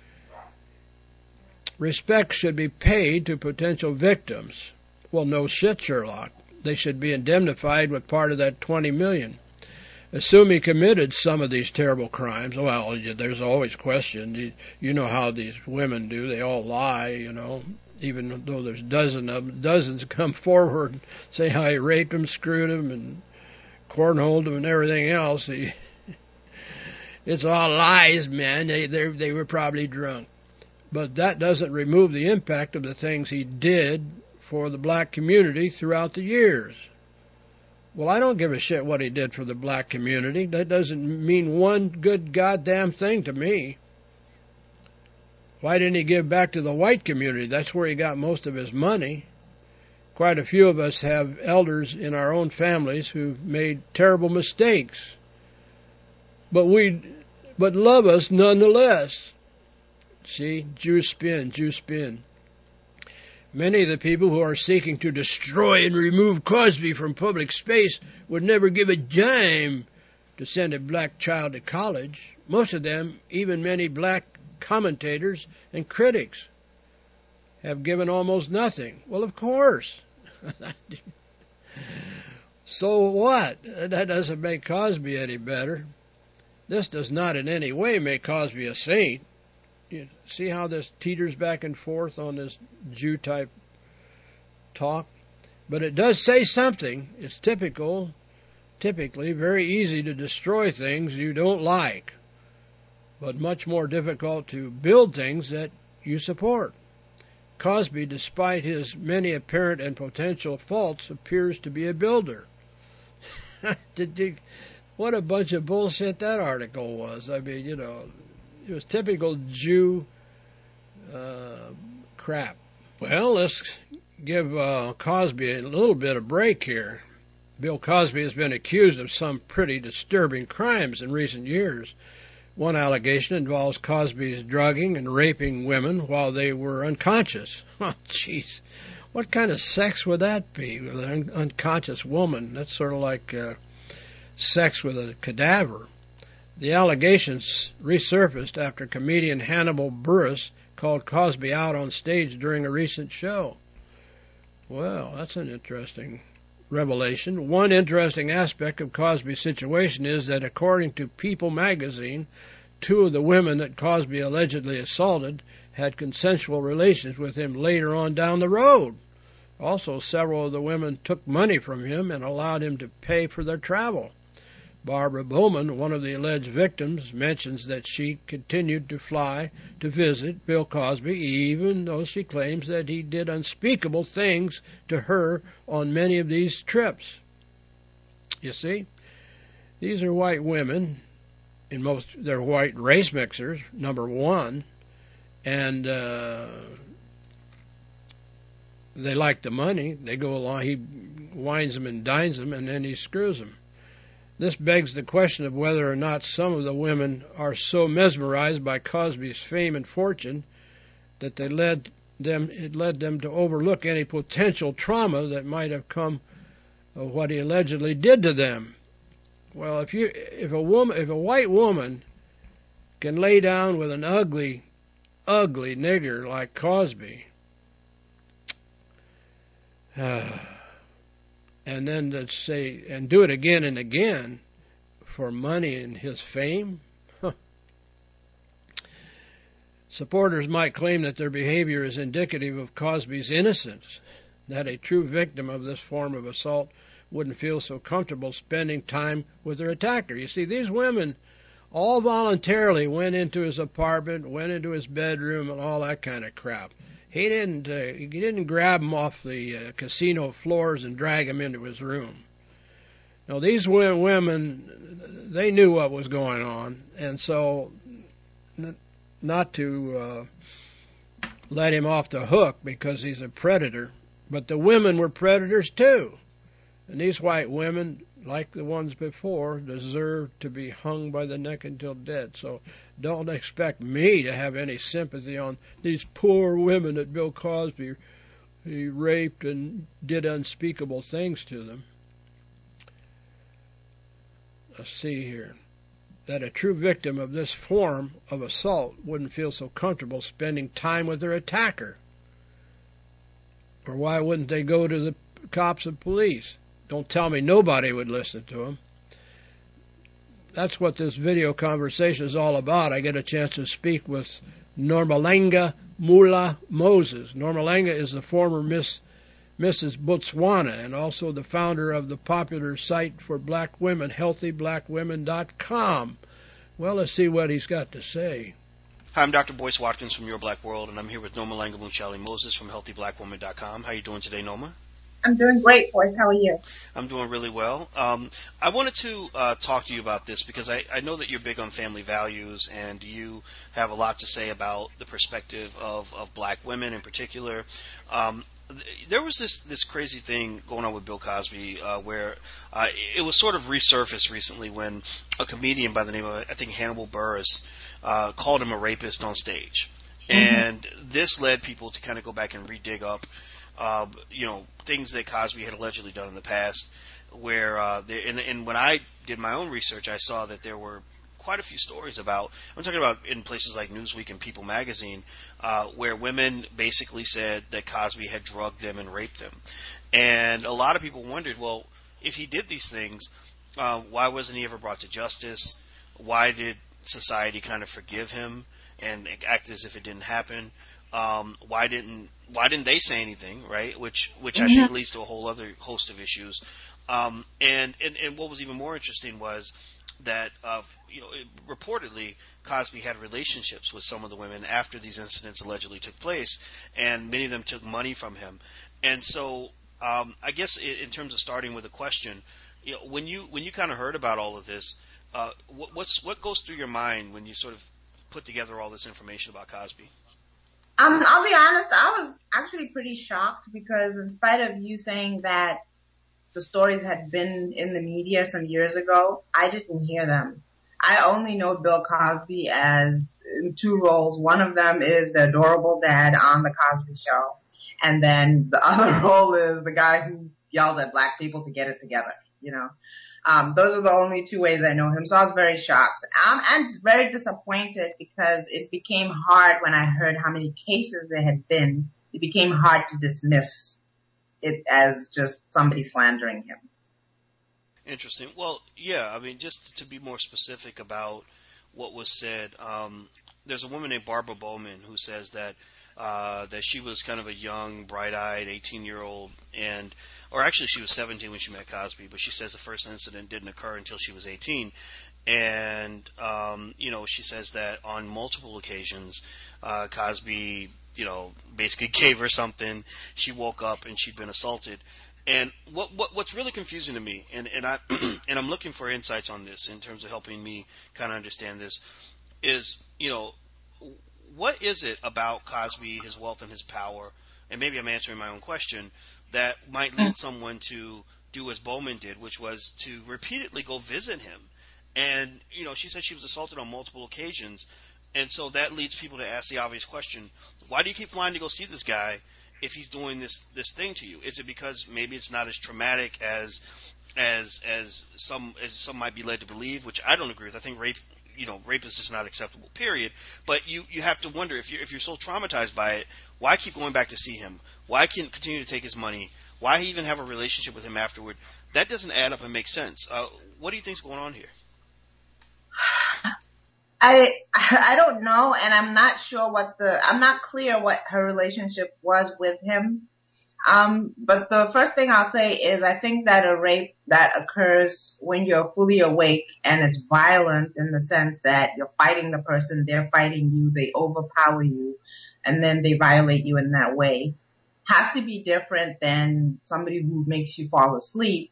Respect should be paid to potential victims. Well, no shit, Sherlock. They should be indemnified with part of that twenty million dollars. Assume he committed some of these terrible crimes. Well, there's always question. You know how these women do. They all lie, you know. Even though there's dozens of them, dozens come forward and say how he raped them, screwed them, and cornholed them and everything else. He, it's all lies, man. They they they were probably drunk. But that doesn't remove the impact of the things he did for the black community throughout the years. Well, I don't give a shit what he did for the black community. That doesn't mean one good goddamn thing to me. Why didn't he give back to the white community? That's where he got most of his money. Quite a few of us have elders in our own families who've made terrible mistakes. But we, but love us nonetheless. See, Jew spin, Jew spin. Many of the people who are seeking to destroy and remove Cosby from public space would never give a dime to send a black child to college. Most of them, even many black commentators and critics, have given almost nothing. Well, of course. So what? That doesn't make Cosby any better. This does not in any way make Cosby a saint. you see how this teeters back and forth on this Jew-type talk? But it does say something. It's typical, typically very easy to destroy things you don't like, but much more difficult to build things that you support. Cosby, despite his many apparent and potential faults, appears to be a builder. Did you, what a bunch of bullshit that article was. I mean, you know, it was typical Jew uh, crap. Well, let's give uh, Cosby a little bit of break here. Bill Cosby has been accused of some pretty disturbing crimes in recent years. One allegation involves Cosby's drugging and raping women while they were unconscious. Oh, jeez. What kind of sex would that be with an un- unconscious woman? That's sort of like uh, sex with a cadaver. The allegations resurfaced after comedian Hannibal Buress called Cosby out on stage during a recent show. Well, that's an interesting revelation. One interesting aspect of Cosby's situation is that according to People magazine, two of the women that Cosby allegedly assaulted had consensual relations with him later on down the road. Also, several of the women took money from him and allowed him to pay for their travel. Barbara Bowman, one of the alleged victims, mentions that she continued to fly to visit Bill Cosby, even though she claims that he did unspeakable things to her on many of these trips. You see, these are white women. In most, they're white race mixers, number one, and uh, they like the money. They go along, he wines them and dines them, and then he screws them. This begs the question of whether or not some of the women are so mesmerized by Cosby's fame and fortune that they led them it led them to overlook any potential trauma that might have come of what he allegedly did to them. Well, if you if a woman if a white woman can lay down with an ugly, ugly nigger like Cosby, uh, and then to say, and do it again and again for money and his fame? Huh. Supporters might claim that their behavior is indicative of Cosby's innocence, that a true victim of this form of assault wouldn't feel so comfortable spending time with their attacker. You see, these women all voluntarily went into his apartment, went into his bedroom, and all that kind of crap. He didn't uh, he didn't grab him off the uh, casino floors and drag him into his room. Now, these women, they knew what was going on, and so n- not to uh, let him off the hook because he's a predator, but the women were predators too. And these white women, like the ones before, deserve to be hung by the neck until dead. So don't expect me to have any sympathy on these poor women that Bill Cosby he raped and did unspeakable things to them. Let's see here. That a true victim of this form of assault wouldn't feel so comfortable spending time with their attacker. Or why wouldn't they go to the cops and police? Don't tell me nobody would listen to him. That's what this video conversation is all about. I get a chance to speak with Normalenga Mula Moses. Normalenga is the former Miss Missus Botswana and also the founder of the popular site for black women, healthy black women dot com. Well, let's see what he's got to say. Hi, I'm Doctor Boyce Watkins from Your Black World, and I'm here with Normalenga Mula Moses from healthy black women dot com. How are you doing today, Norma? I'm doing great, Boyce. How are you? I'm doing really well. Um, I wanted to uh, talk to you about this because I, I know that you're big on family values and you have a lot to say about the perspective of, of black women in particular. Um, there was this, this crazy thing going on with Bill Cosby uh, where uh, it was sort of resurfaced recently when a comedian by the name of, I think, Hannibal Buress uh, called him a rapist on stage. Mm-hmm. And this led people to kind of go back and redig up Uh, you know, things that Cosby had allegedly done in the past, where, uh, there, and, and when I did my own research, I saw that there were quite a few stories about, I'm talking about in places like Newsweek and People magazine, uh, where women basically said that Cosby had drugged them and raped them. And a lot of people wondered, well, if he did these things, uh, why wasn't he ever brought to justice? Why did society kind of forgive him? and act as if it didn't happen. Um, why didn't why didn't they say anything, right? Which which I think leads to a whole other host of issues. Um, and, and and what was even more interesting was that uh, you know it, reportedly Cosby had relationships with some of the women after these incidents allegedly took place, and many of them took money from him. And so um, I guess in, in terms of starting with a question, you know, when you when you kind of heard about all of this, uh, what, what's what goes through your mind when you sort of put together all this information about Cosby? Um, I'll be honest, I was actually pretty shocked because in spite of you saying that the stories had been in the media some years ago, I didn't hear them. I only know Bill Cosby as in two roles. One of them is the adorable dad on the Cosby Show. And then the other role is the guy who yelled at black people to get it together, you know. Um, those are the only two ways I know him. So I was very shocked. Um, and very disappointed because it became hard when I heard how many cases there had been. It became hard to dismiss it as just somebody slandering him. Interesting. Well, yeah, I mean, just to be more specific about what was said, um, there's a woman named Barbara Bowman who says that uh, that she was kind of a young, bright-eyed eighteen-year-old, and or actually she was seventeen when she met Cosby, but she says the first incident didn't occur until she was eighteen. And, um, you know, she says that on multiple occasions, uh, Cosby, you know, basically gave her something. She woke up and she'd been assaulted. And what, what what's really confusing to me, and, and I and I'm looking for insights on this in terms of helping me kind of understand this, is, you know, what is it about Cosby, his wealth and his power, and maybe I'm answering my own question, that might lead someone to do as Bowman did, which was to repeatedly go visit him. And, you know, she said she was assaulted on multiple occasions, and so that leads people to ask the obvious question, why do you keep flying to go see this guy if he's doing this this thing to you? Is it because maybe it's not as traumatic as as as some as some might be led to believe, which I don't agree with. I think rape, you know, rape is just not acceptable, period. But you, you have to wonder, if you're, if you're so traumatized by it, why keep going back to see him? Why can't continue to take his money? Why even have a relationship with him afterward? That doesn't add up and make sense. Uh, what do you think's going on here? I I don't know, and I'm not sure what the I'm not clear what her relationship was with him. Um, but the first thing I'll say is I think that a rape that occurs when you're fully awake and it's violent in the sense that you're fighting the person, they're fighting you, they overpower you, and then they violate you in that way, has to be different than somebody who makes you fall asleep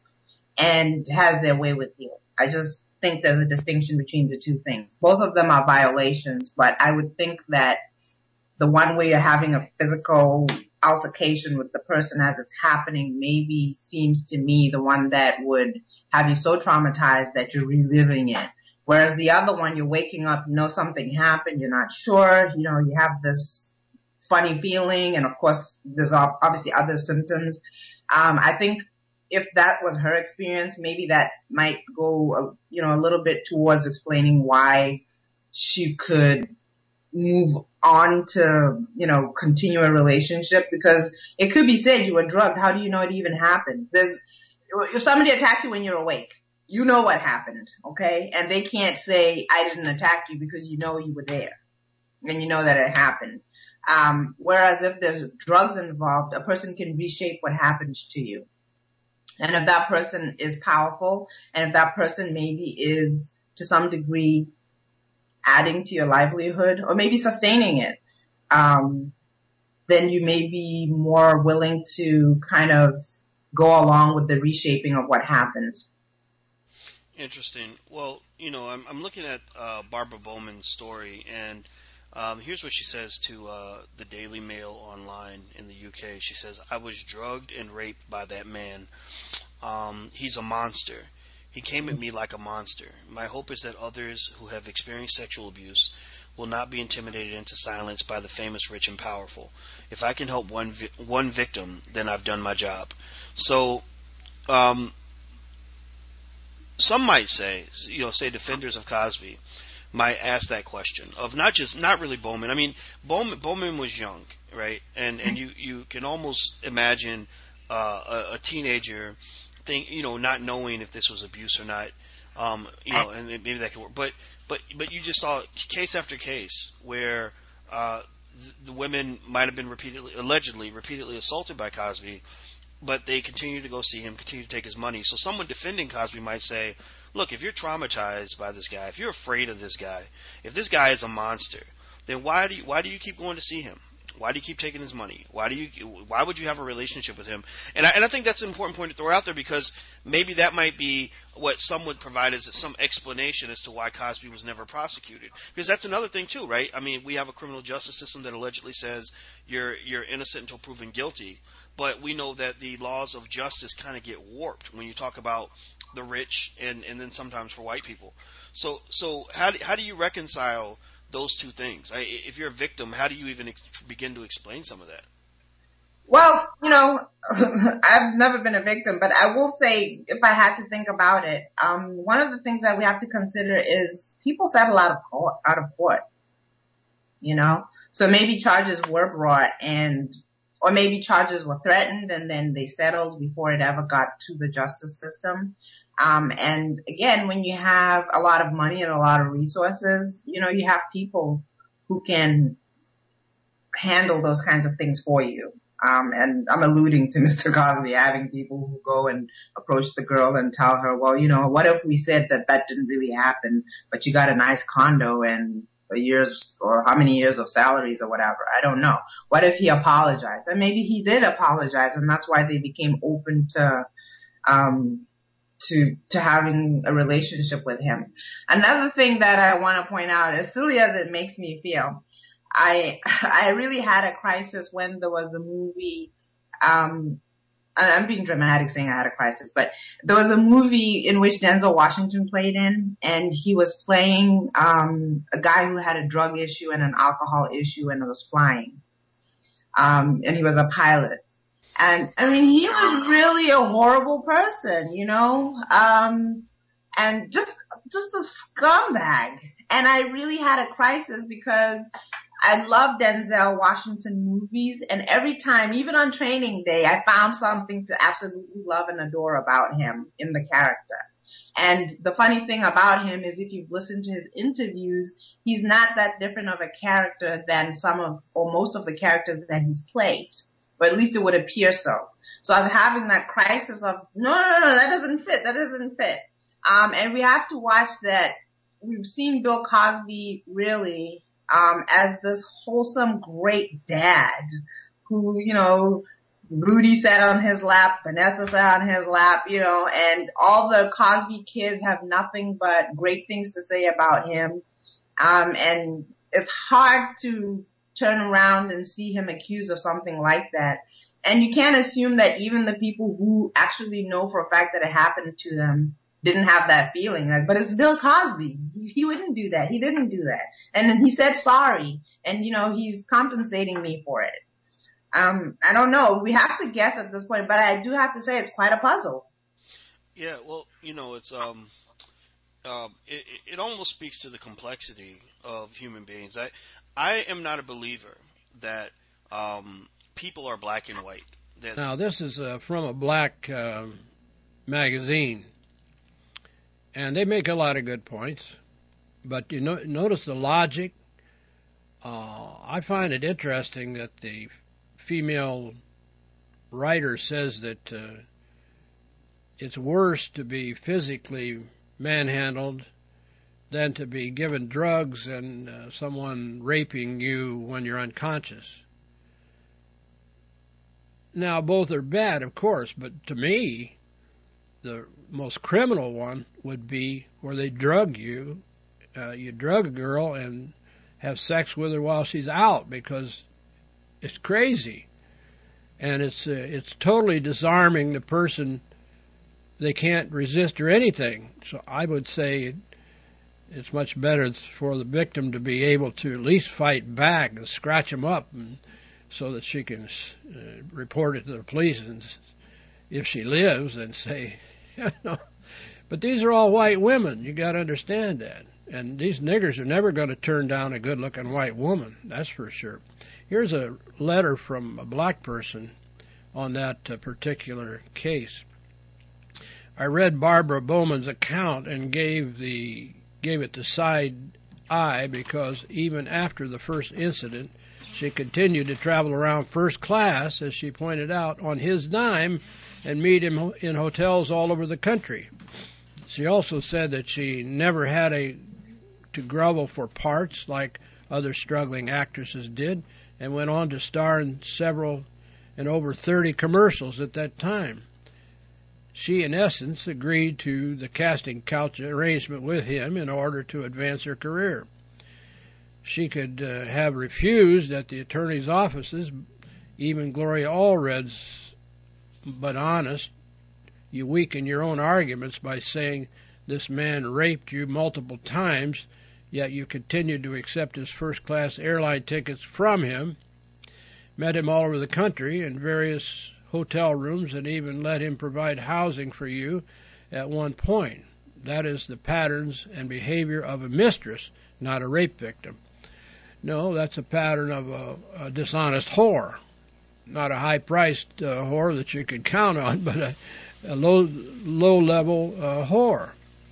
and has their way with you. I just think there's a distinction between the two things. Both of them are violations, but I would think that the one where you're having a physical altercation with the person as it's happening maybe seems to me the one that would have you so traumatized that you're reliving it. Whereas the other one, you're waking up, you know something happened, you're not sure, you know, you have this funny feeling, and of course there's obviously other symptoms. Um, I think if that was her experience, maybe that might go, you know, a little bit towards explaining why she could move on to, you know, continue a relationship, because it could be said you were drugged. How do you know it even happened? There's, if somebody attacks you when you're awake, you know what happened, okay? And they can't say, I didn't attack you, because you know you were there and you know that it happened. Um, whereas if there's drugs involved, a person can reshape what happens to you. And if that person is powerful, and if that person maybe is to some degree adding to your livelihood or maybe sustaining it, um, then you may be more willing to kind of go along with the reshaping of what happens. Interesting. Well, you know, I'm, I'm looking at uh, Barbara Bowman's story, and um, here's what she says to uh, the Daily Mail online in the U K. She says, I was drugged and raped by that man. Um, he's a monster. He came at me like a monster. My hope is that others who have experienced sexual abuse will not be intimidated into silence by the famous, rich, and powerful. If I can help one vi- one victim, then I've done my job. So, um, some might say, you know, say defenders of Cosby might ask that question of not just, not really Bowman. I mean, Bowman, Bowman was young, right? And and you, you can almost imagine uh, a, a teenager, think, you know, not knowing if this was abuse or not, Um, you know, and maybe that could work. But but but you just saw case after case where uh, the women might have been repeatedly, allegedly, repeatedly assaulted by Cosby, but they continue to go see him, continue to take his money. So someone defending Cosby might say, look, if you're traumatized by this guy, if you're afraid of this guy, if this guy is a monster, then why do you, why do you keep going to see him? Why do you keep taking his money? Why do you? Why would you have a relationship with him? And I, and I think that's an important point to throw out there, because maybe that might be what some would provide as some explanation as to why Cosby was never prosecuted. Because that's another thing too, right? I mean, we have a criminal justice system that allegedly says you're you're innocent until proven guilty, but we know that the laws of justice kind of get warped when you talk about the rich and and then sometimes for white people. So so how do, how do you reconcile those two things? I, if you're a victim, how do you even ex- begin to explain some of that? Well, you know, I've never been a victim, but I will say, if I had to think about it, um, one of the things that we have to consider is people settle out of court, out of court, you know? So maybe charges were brought and, or maybe charges were threatened and then they settled before it ever got to the justice system. Um, and again, when you have a lot of money and a lot of resources, you know, you have people who can handle those kinds of things for you. Um, and I'm alluding to Mister Cosby having people who go and approach the girl and tell her, well, you know, what if we said that that didn't really happen, but you got a nice condo and a years or how many years of salaries or whatever? I don't know. What if he apologized? And maybe he did apologize, and that's why they became open to, um, to, to having a relationship with him. Another thing that I want to point out, as silly as it makes me feel, I, I really had a crisis when there was a movie, um, and I'm being dramatic saying I had a crisis, but there was a movie in which Denzel Washington played in, and he was playing, um, a guy who had a drug issue and an alcohol issue and was flying. Um, and he was a pilot. And, I mean, he was really a horrible person, you know, um, and just, just a scumbag. And I really had a crisis because I love Denzel Washington movies, and every time, even on Training Day, I found something to absolutely love and adore about him in the character. And the funny thing about him is if you've listened to his interviews, he's not that different of a character than some of, or most of the characters that he's played. Or at least it would appear so. So I was having that crisis of, no, no, no, that doesn't fit, that doesn't fit. Um, and we have to watch that we've seen Bill Cosby really, um, as this wholesome, great dad who, you know, Rudy sat on his lap, Vanessa sat on his lap, you know, and all the Cosby kids have nothing but great things to say about him. Um, and it's hard to turn around and see him accused of something like that. And you can't assume that even the people who actually know for a fact that it happened to them didn't have that feeling. Like, but it's Bill Cosby. He, he wouldn't do that. He didn't do that. And then he said sorry. And, you know, he's compensating me for it. Um, I don't know. We have to guess at this point, but I do have to say it's quite a puzzle. Yeah, well, you know, it's, um, um, it, it almost speaks to the complexity of human beings. I, I am not a believer that um, people are black and white. That now, this is uh, from a black uh, magazine, and they make a lot of good points. But you know, notice the logic. Uh, I find it interesting that the female writer says that uh, it's worse to be physically manhandled than to be given drugs and uh, someone raping you when you're unconscious. Now, both are bad, of course, but to me, the most criminal one would be where they drug you. Uh, you drug a girl and have sex with her while she's out, because it's crazy. And it's uh, it's totally disarming the person. They can't resist or anything. So I would say it's much better for the victim to be able to at least fight back and scratch them up, and so that she can uh, report it to the police, and if she lives, and say, you know. But these are all white women. You got to understand that. And these niggers are never going to turn down a good-looking white woman. That's for sure. Here's a letter from a black person on that uh, particular case. I read Barbara Bowman's account and gave the gave it the side eye because even after the first incident, she continued to travel around first class, as she pointed out, on his dime and meet him in hotels all over the country. She also said that she never had a to grovel for parts like other struggling actresses did, and went on to star in several and over thirty commercials at that time. She, in essence, agreed to the casting couch arrangement with him in order to advance her career. She could uh, have refused at the attorney's offices, even Gloria Allred's, but honest, you weaken your own arguments by saying this man raped you multiple times, yet you continued to accept his first-class airline tickets from him, met him all over the country in various hotel rooms, and even let him provide housing for you at one point. That is the patterns and behavior of a mistress, not a rape victim. No, that's a pattern of a, a dishonest whore, not a high-priced uh, whore that you could count on, but a, a low, low-level uh, whore.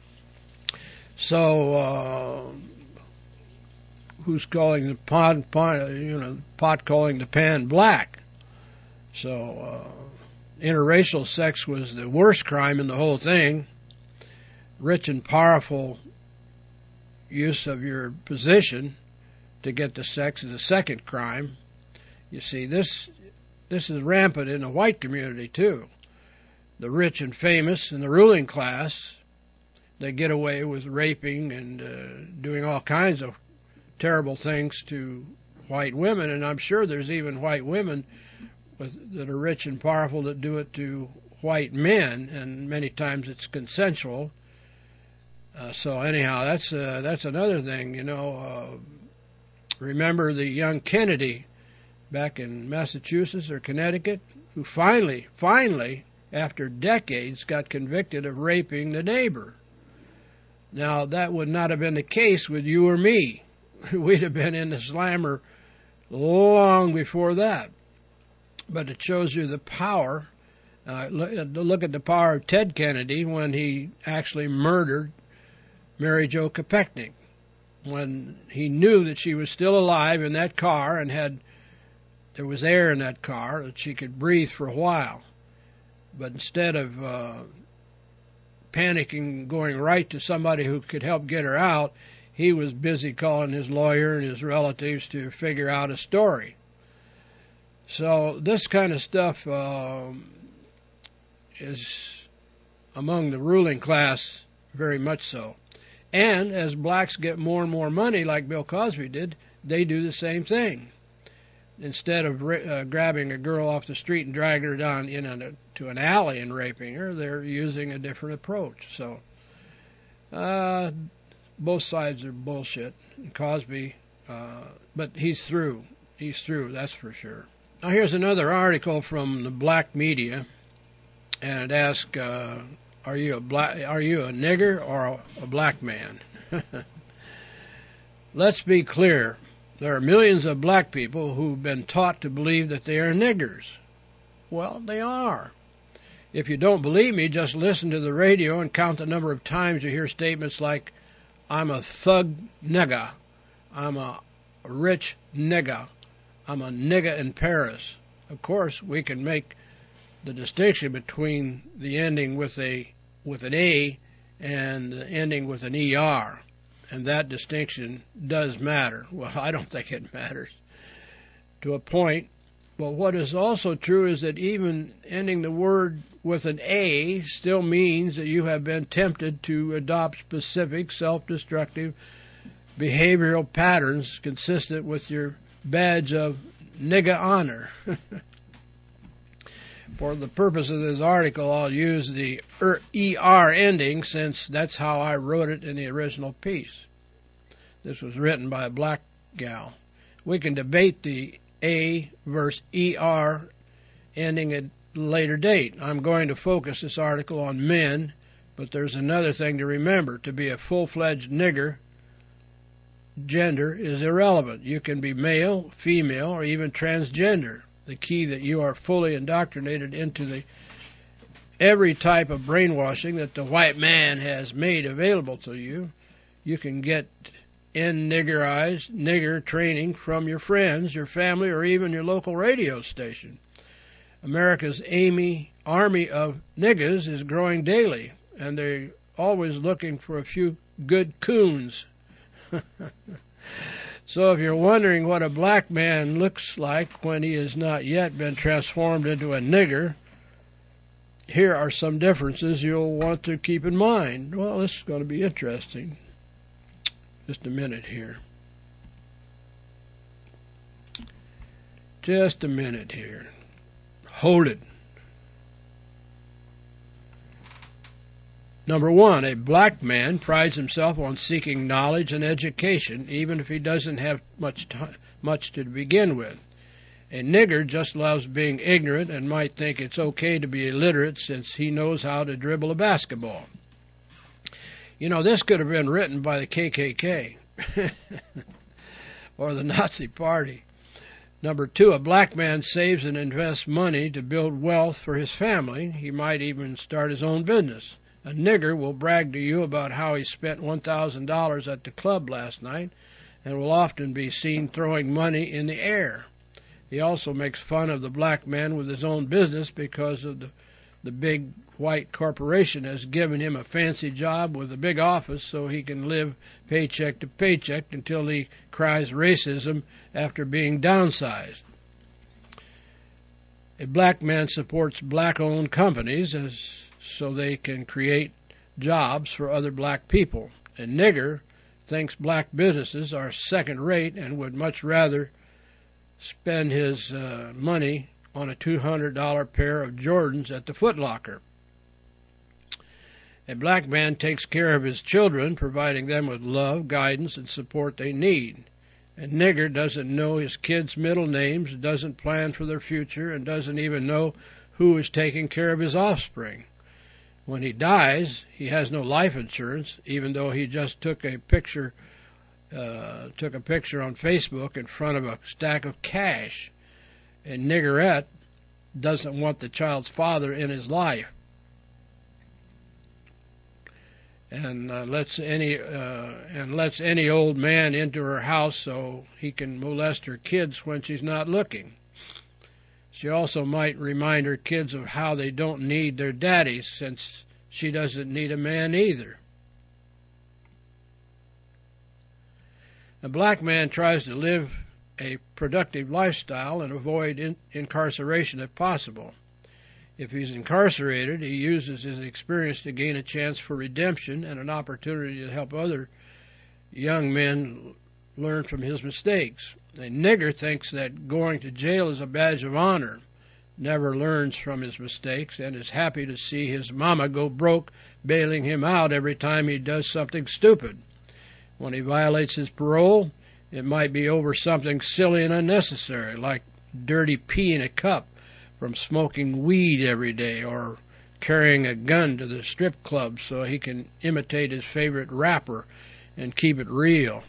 So, uh, who's calling the pot, pot, you know, pot calling the pan black? So, uh, interracial sex was the worst crime in the whole thing. Rich and powerful use of your position to get the sex is the second crime. You see, this this is rampant in the white community too. The rich and famous and the ruling class, they get away with raping and uh, doing all kinds of terrible things to white women, and I'm sure there's even white women with, that are rich and powerful that do it to white men, and many times it's consensual. Uh, so anyhow, that's uh, that's another thing, you know. Uh, remember the young Kennedy back in Massachusetts or Connecticut, who finally, finally, after decades, got convicted of raping the neighbor. Now, that would not have been the case with you or me. We'd have been in the slammer long before that. But it shows you the power. Uh, look, look at the power of Ted Kennedy when he actually murdered Mary Jo Kopechne, when he knew that she was still alive in that car and had there was air in that car that she could breathe for a while. But instead of uh, panicking, going right to somebody who could help get her out, he was busy calling his lawyer and his relatives to figure out a story. So this kind of stuff um, is among the ruling class very much so. And as blacks get more and more money, like Bill Cosby did, they do the same thing. Instead of uh, grabbing a girl off the street and dragging her down in a, to an alley and raping her, they're using a different approach. So uh, both sides are bullshit. Cosby, uh, but he's through. He's through, that's for sure. Now here's another article from the black media, and it asks, uh, "Are you a black? Are you a nigger or a, a black man?" Let's be clear. There are millions of black people who've been taught to believe that they are niggers. Well, they are. If you don't believe me, just listen to the radio and count the number of times you hear statements like, "I'm a thug nigga," "I'm a rich nigga," "I'm a nigga in Paris." Of course, we can make the distinction between the ending with a with an A and the ending with an E R. And that distinction does matter. Well, I don't think it matters to a point. But what is also true is that even ending the word with an A still means that you have been tempted to adopt specific self-destructive behavioral patterns consistent with your badge of nigga honor. For the purpose of this article, I'll use the E R ending since that's how I wrote it in the original piece. This was written by a black gal. We can debate the A versus E R ending at a later date. I'm going to focus this article on men, but there's another thing to remember. To be a full-fledged nigger, gender is irrelevant. You can be male, female, or even transgender. The key that you are fully indoctrinated into the every type of brainwashing that the white man has made available to you. You can get in-niggerized nigger training from your friends, your family, or even your local radio station. America's Amy army of niggas is growing daily, and they're always looking for a few good coons. So if you're wondering what a black man looks like when he has not yet been transformed into a nigger, here are some differences you'll want to keep in mind. Well, this is going to be interesting. Just a minute here. Just a minute here. Hold it. Number one, a black man prides himself on seeking knowledge and education, even if he doesn't have much time, much to begin with. A nigger just loves being ignorant and might think it's okay to be illiterate since he knows how to dribble a basketball. You know, this could have been written by the K K K or the Nazi Party. Number two, a black man saves and invests money to build wealth for his family. He might even start his own business. A nigger will brag to you about how he spent one thousand dollars at the club last night and will often be seen throwing money in the air. He also makes fun of the black man with his own business because of the, the big white corporation has given him a fancy job with a big office so he can live paycheck to paycheck until he cries racism after being downsized. A black man supports black-owned companies as so they can create jobs for other black people. A nigger thinks black businesses are second-rate and would much rather spend his uh, money on a two hundred dollars pair of Jordans at the Foot Locker. A black man takes care of his children, providing them with love, guidance, and support they need. A nigger doesn't know his kids' middle names, doesn't plan for their future, and doesn't even know who is taking care of his offspring. When he dies, he has no life insurance, even though he just took a picture uh, took a picture on Facebook in front of a stack of cash. A niggerette doesn't want the child's father in his life, and uh, lets any uh, and lets any old man into her house so he can molest her kids when she's not looking. She also might remind her kids of how they don't need their daddies, since she doesn't need a man either. A black man tries to live a productive lifestyle and avoid in- incarceration if possible. If he's incarcerated, he uses his experience to gain a chance for redemption and an opportunity to help other young men learn from his mistakes. A nigger thinks that going to jail is a badge of honor, never learns from his mistakes, and is happy to see his mama go broke bailing him out every time he does something stupid. When he violates his parole, it might be over something silly and unnecessary, like dirty pee in a cup from smoking weed every day, or carrying a gun to the strip club so he can imitate his favorite rapper and keep it real.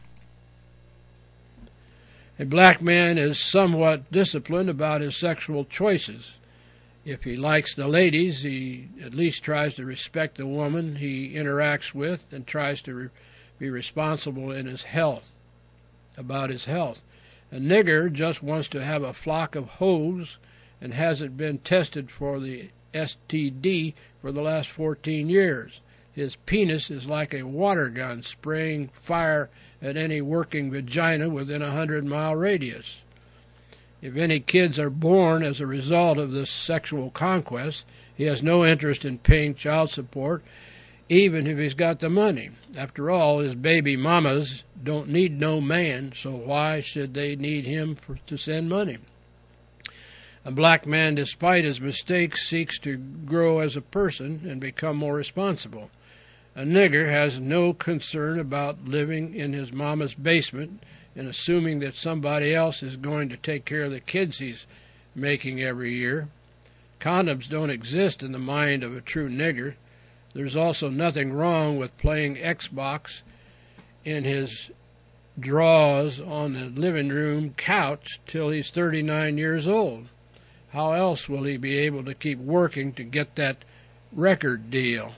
A black man is somewhat disciplined about his sexual choices. If he likes the ladies, he at least tries to respect the woman he interacts with and tries to re- be responsible in his health, about his health. A nigger just wants to have a flock of hoes and hasn't been tested for the S T D for the last fourteen years. His penis is like a water gun spraying fire at any working vagina within a hundred-mile radius. If any kids are born as a result of this sexual conquest, he has no interest in paying child support, even if he's got the money. After all, his baby mamas don't need no man, so why should they need him for, to send money? A black man, despite his mistakes, seeks to grow as a person and become more responsible. A nigger has no concern about living in his mama's basement and assuming that somebody else is going to take care of the kids he's making every year. Condoms don't exist in the mind of a true nigger. There's also nothing wrong with playing Xbox in his drawers on the living room couch till he's thirty-nine years old. How else will he be able to keep working to get that record deal.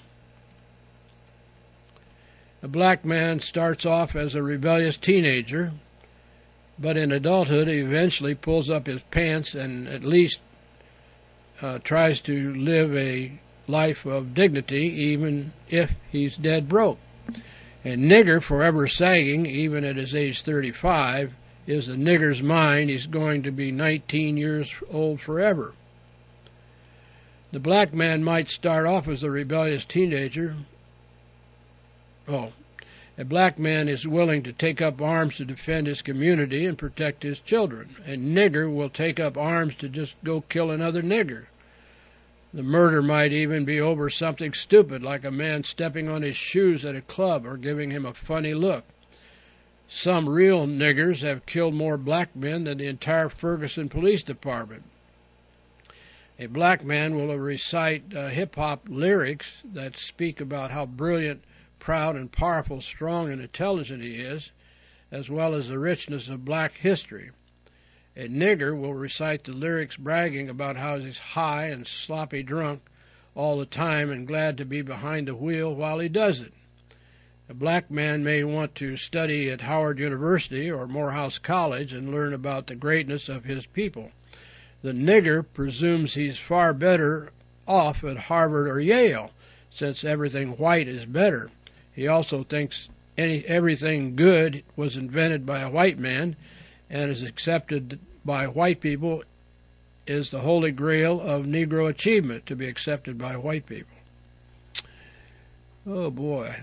A black man starts off as a rebellious teenager, but in adulthood he eventually pulls up his pants and at least uh, tries to live a life of dignity, even if he's dead broke. And nigger, forever sagging, even at his age thirty-five, is the nigger's mind. He's going to be nineteen years old forever. The black man might start off as a rebellious teenager. Oh, a black man is willing to take up arms to defend his community and protect his children. A nigger will take up arms to just go kill another nigger. The murder might even be over something stupid, like a man stepping on his shoes at a club or giving him a funny look. Some real niggers have killed more black men than the entire Ferguson Police Department. A black man will recite uh, hip-hop lyrics that speak about how brilliant, proud, and powerful, strong, and intelligent he is, as well as the richness of black history. A nigger will recite the lyrics bragging about how he's high and sloppy drunk all the time and glad to be behind the wheel while he does it. A black man may want to study at Howard University or Morehouse College and learn about the greatness of his people. The nigger presumes he's far better off at Harvard or Yale, since everything white is better. He also thinks any everything good was invented by a white man and is accepted by white people is the holy grail of Negro achievement, to be accepted by white people. Oh, boy.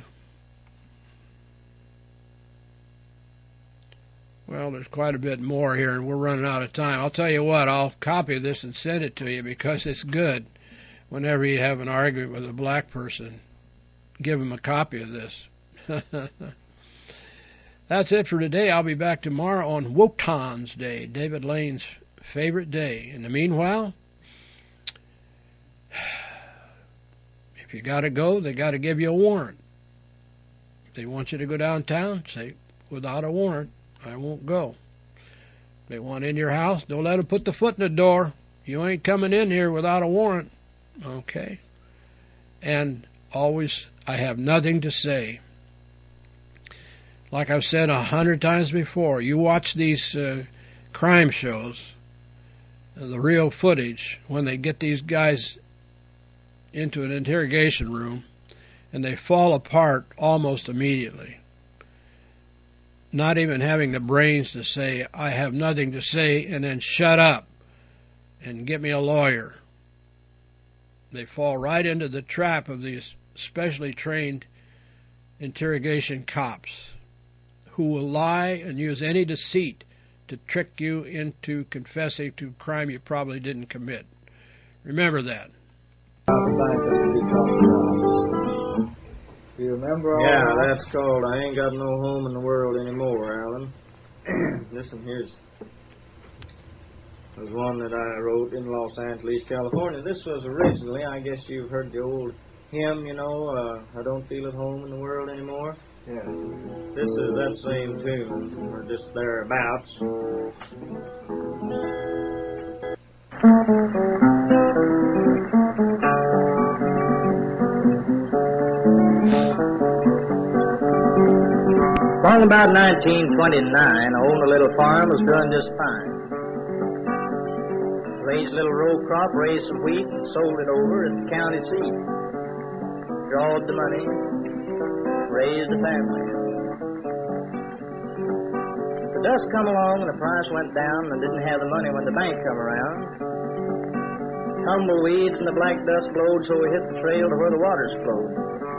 Well, there's quite a bit more here, and we're running out of time. I'll tell you what, I'll copy this and send it to you because it's good. Whenever you have an argument with a black person, give them a copy of this. That's it for today. I'll be back tomorrow on Wotan's Day, David Lane's favorite day. In the meanwhile, if you got to go, they got to give you a warrant. If they want you to go downtown, say, without a warrant, I won't go. If they want in your house, don't let them put the foot in the door. You ain't coming in here without a warrant. Okay? And always, I have nothing to say. Like I've said a hundred times before, you watch these uh, crime shows, uh, the real footage, when they get these guys into an interrogation room, and they fall apart almost immediately. Not even having the brains to say, I have nothing to say, and then shut up and get me a lawyer. They fall right into the trap of these specially trained interrogation cops, who will lie and use any deceit to trick you into confessing to a crime you probably didn't commit. Remember that. You remember all Yeah, that? that's called I Ain't Got No Home in the World Anymore, Alan. Listen, here's there's one that I wrote in Los Angeles, California. This was originally, I guess you've heard the old hymn, you know, uh, I don't feel at home in the world anymore. Yeah. This is that same tune, or just thereabouts. Along about nineteen twenty-nine, I owned a little farm, was doing just fine. Raised a little row crop, raised some wheat, and sold it over at the county seat. Drawed the money, raised a family. The dust come along and the price went down, and I didn't have the money when the bank come around. Tumbleweeds and the black dust blowed, so we hit the trail to where the waters flowed.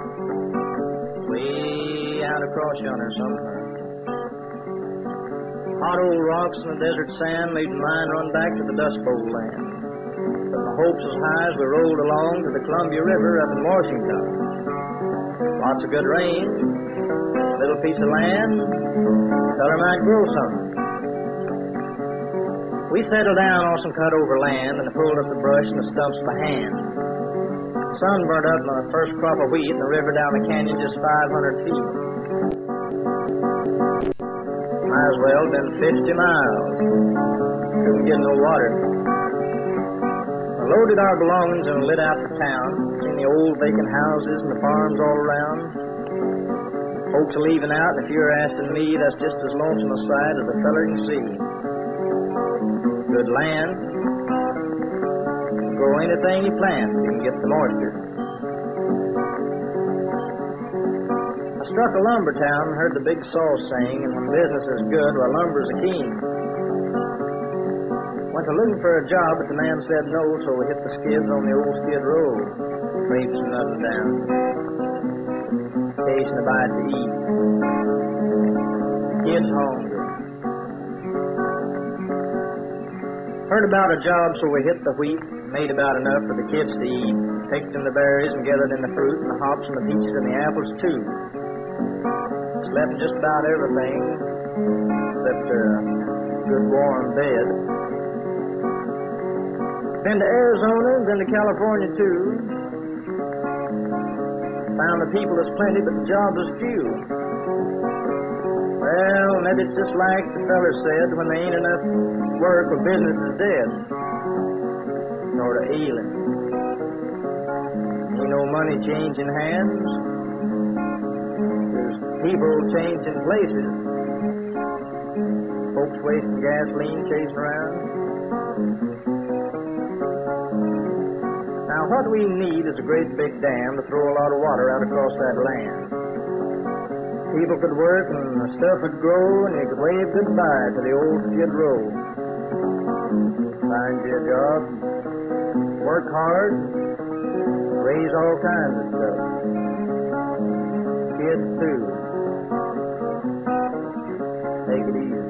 Way out across yonder somewhere. Hot old rocks and the desert sand made my mind run back to the Dust Bowl land. But my hopes was high as we rolled along to the Columbia River up in Washington. Lots of good rain, a little piece of land, feller might grow something. We settled down on some cut-over land and I pulled up the brush and the stumps by hand. The sun burnt up my first crop of wheat and the river down the canyon just five hundred feet. Might as well been fifty miles. Couldn't get no water. I loaded our belongings and lit out for town. Seen the the old vacant houses and the farms all around. Folks are leaving out, and if you're asking me, that's just as lonesome a sight as a feller can see. Good land. Grow anything you plant, you can get the moisture. I struck a lumber town and heard the big saw sing, and when business is good, well, lumber's a keen. Went to looking for a job, but the man said no, so we hit the skids on the old skid road. Traipsing up and down. Chasing a bite to eat. Kids hungry. Heard about a job, so we hit the wheat, made about enough for the kids to eat. Picked in the berries and gathered in the fruit and the hops and the peaches and the apples too. Slept just about everything, except a good warm bed. Been to Arizona, been to California too. Found the people is plenty, but the jobs is few. Well, maybe it's just like the feller said, when there ain't enough work or business is dead. Sort of ailing. Ain't no money changing hands. There's people changing places. Folks wasting gasoline, chasing around. Now, what we need is a great big dam to throw a lot of water out across that land. People could work and the stuff would grow and you could wave goodbye to the old skid row. Find you a job, work hard, raise all kinds of stuff. Kids too. Take it easy.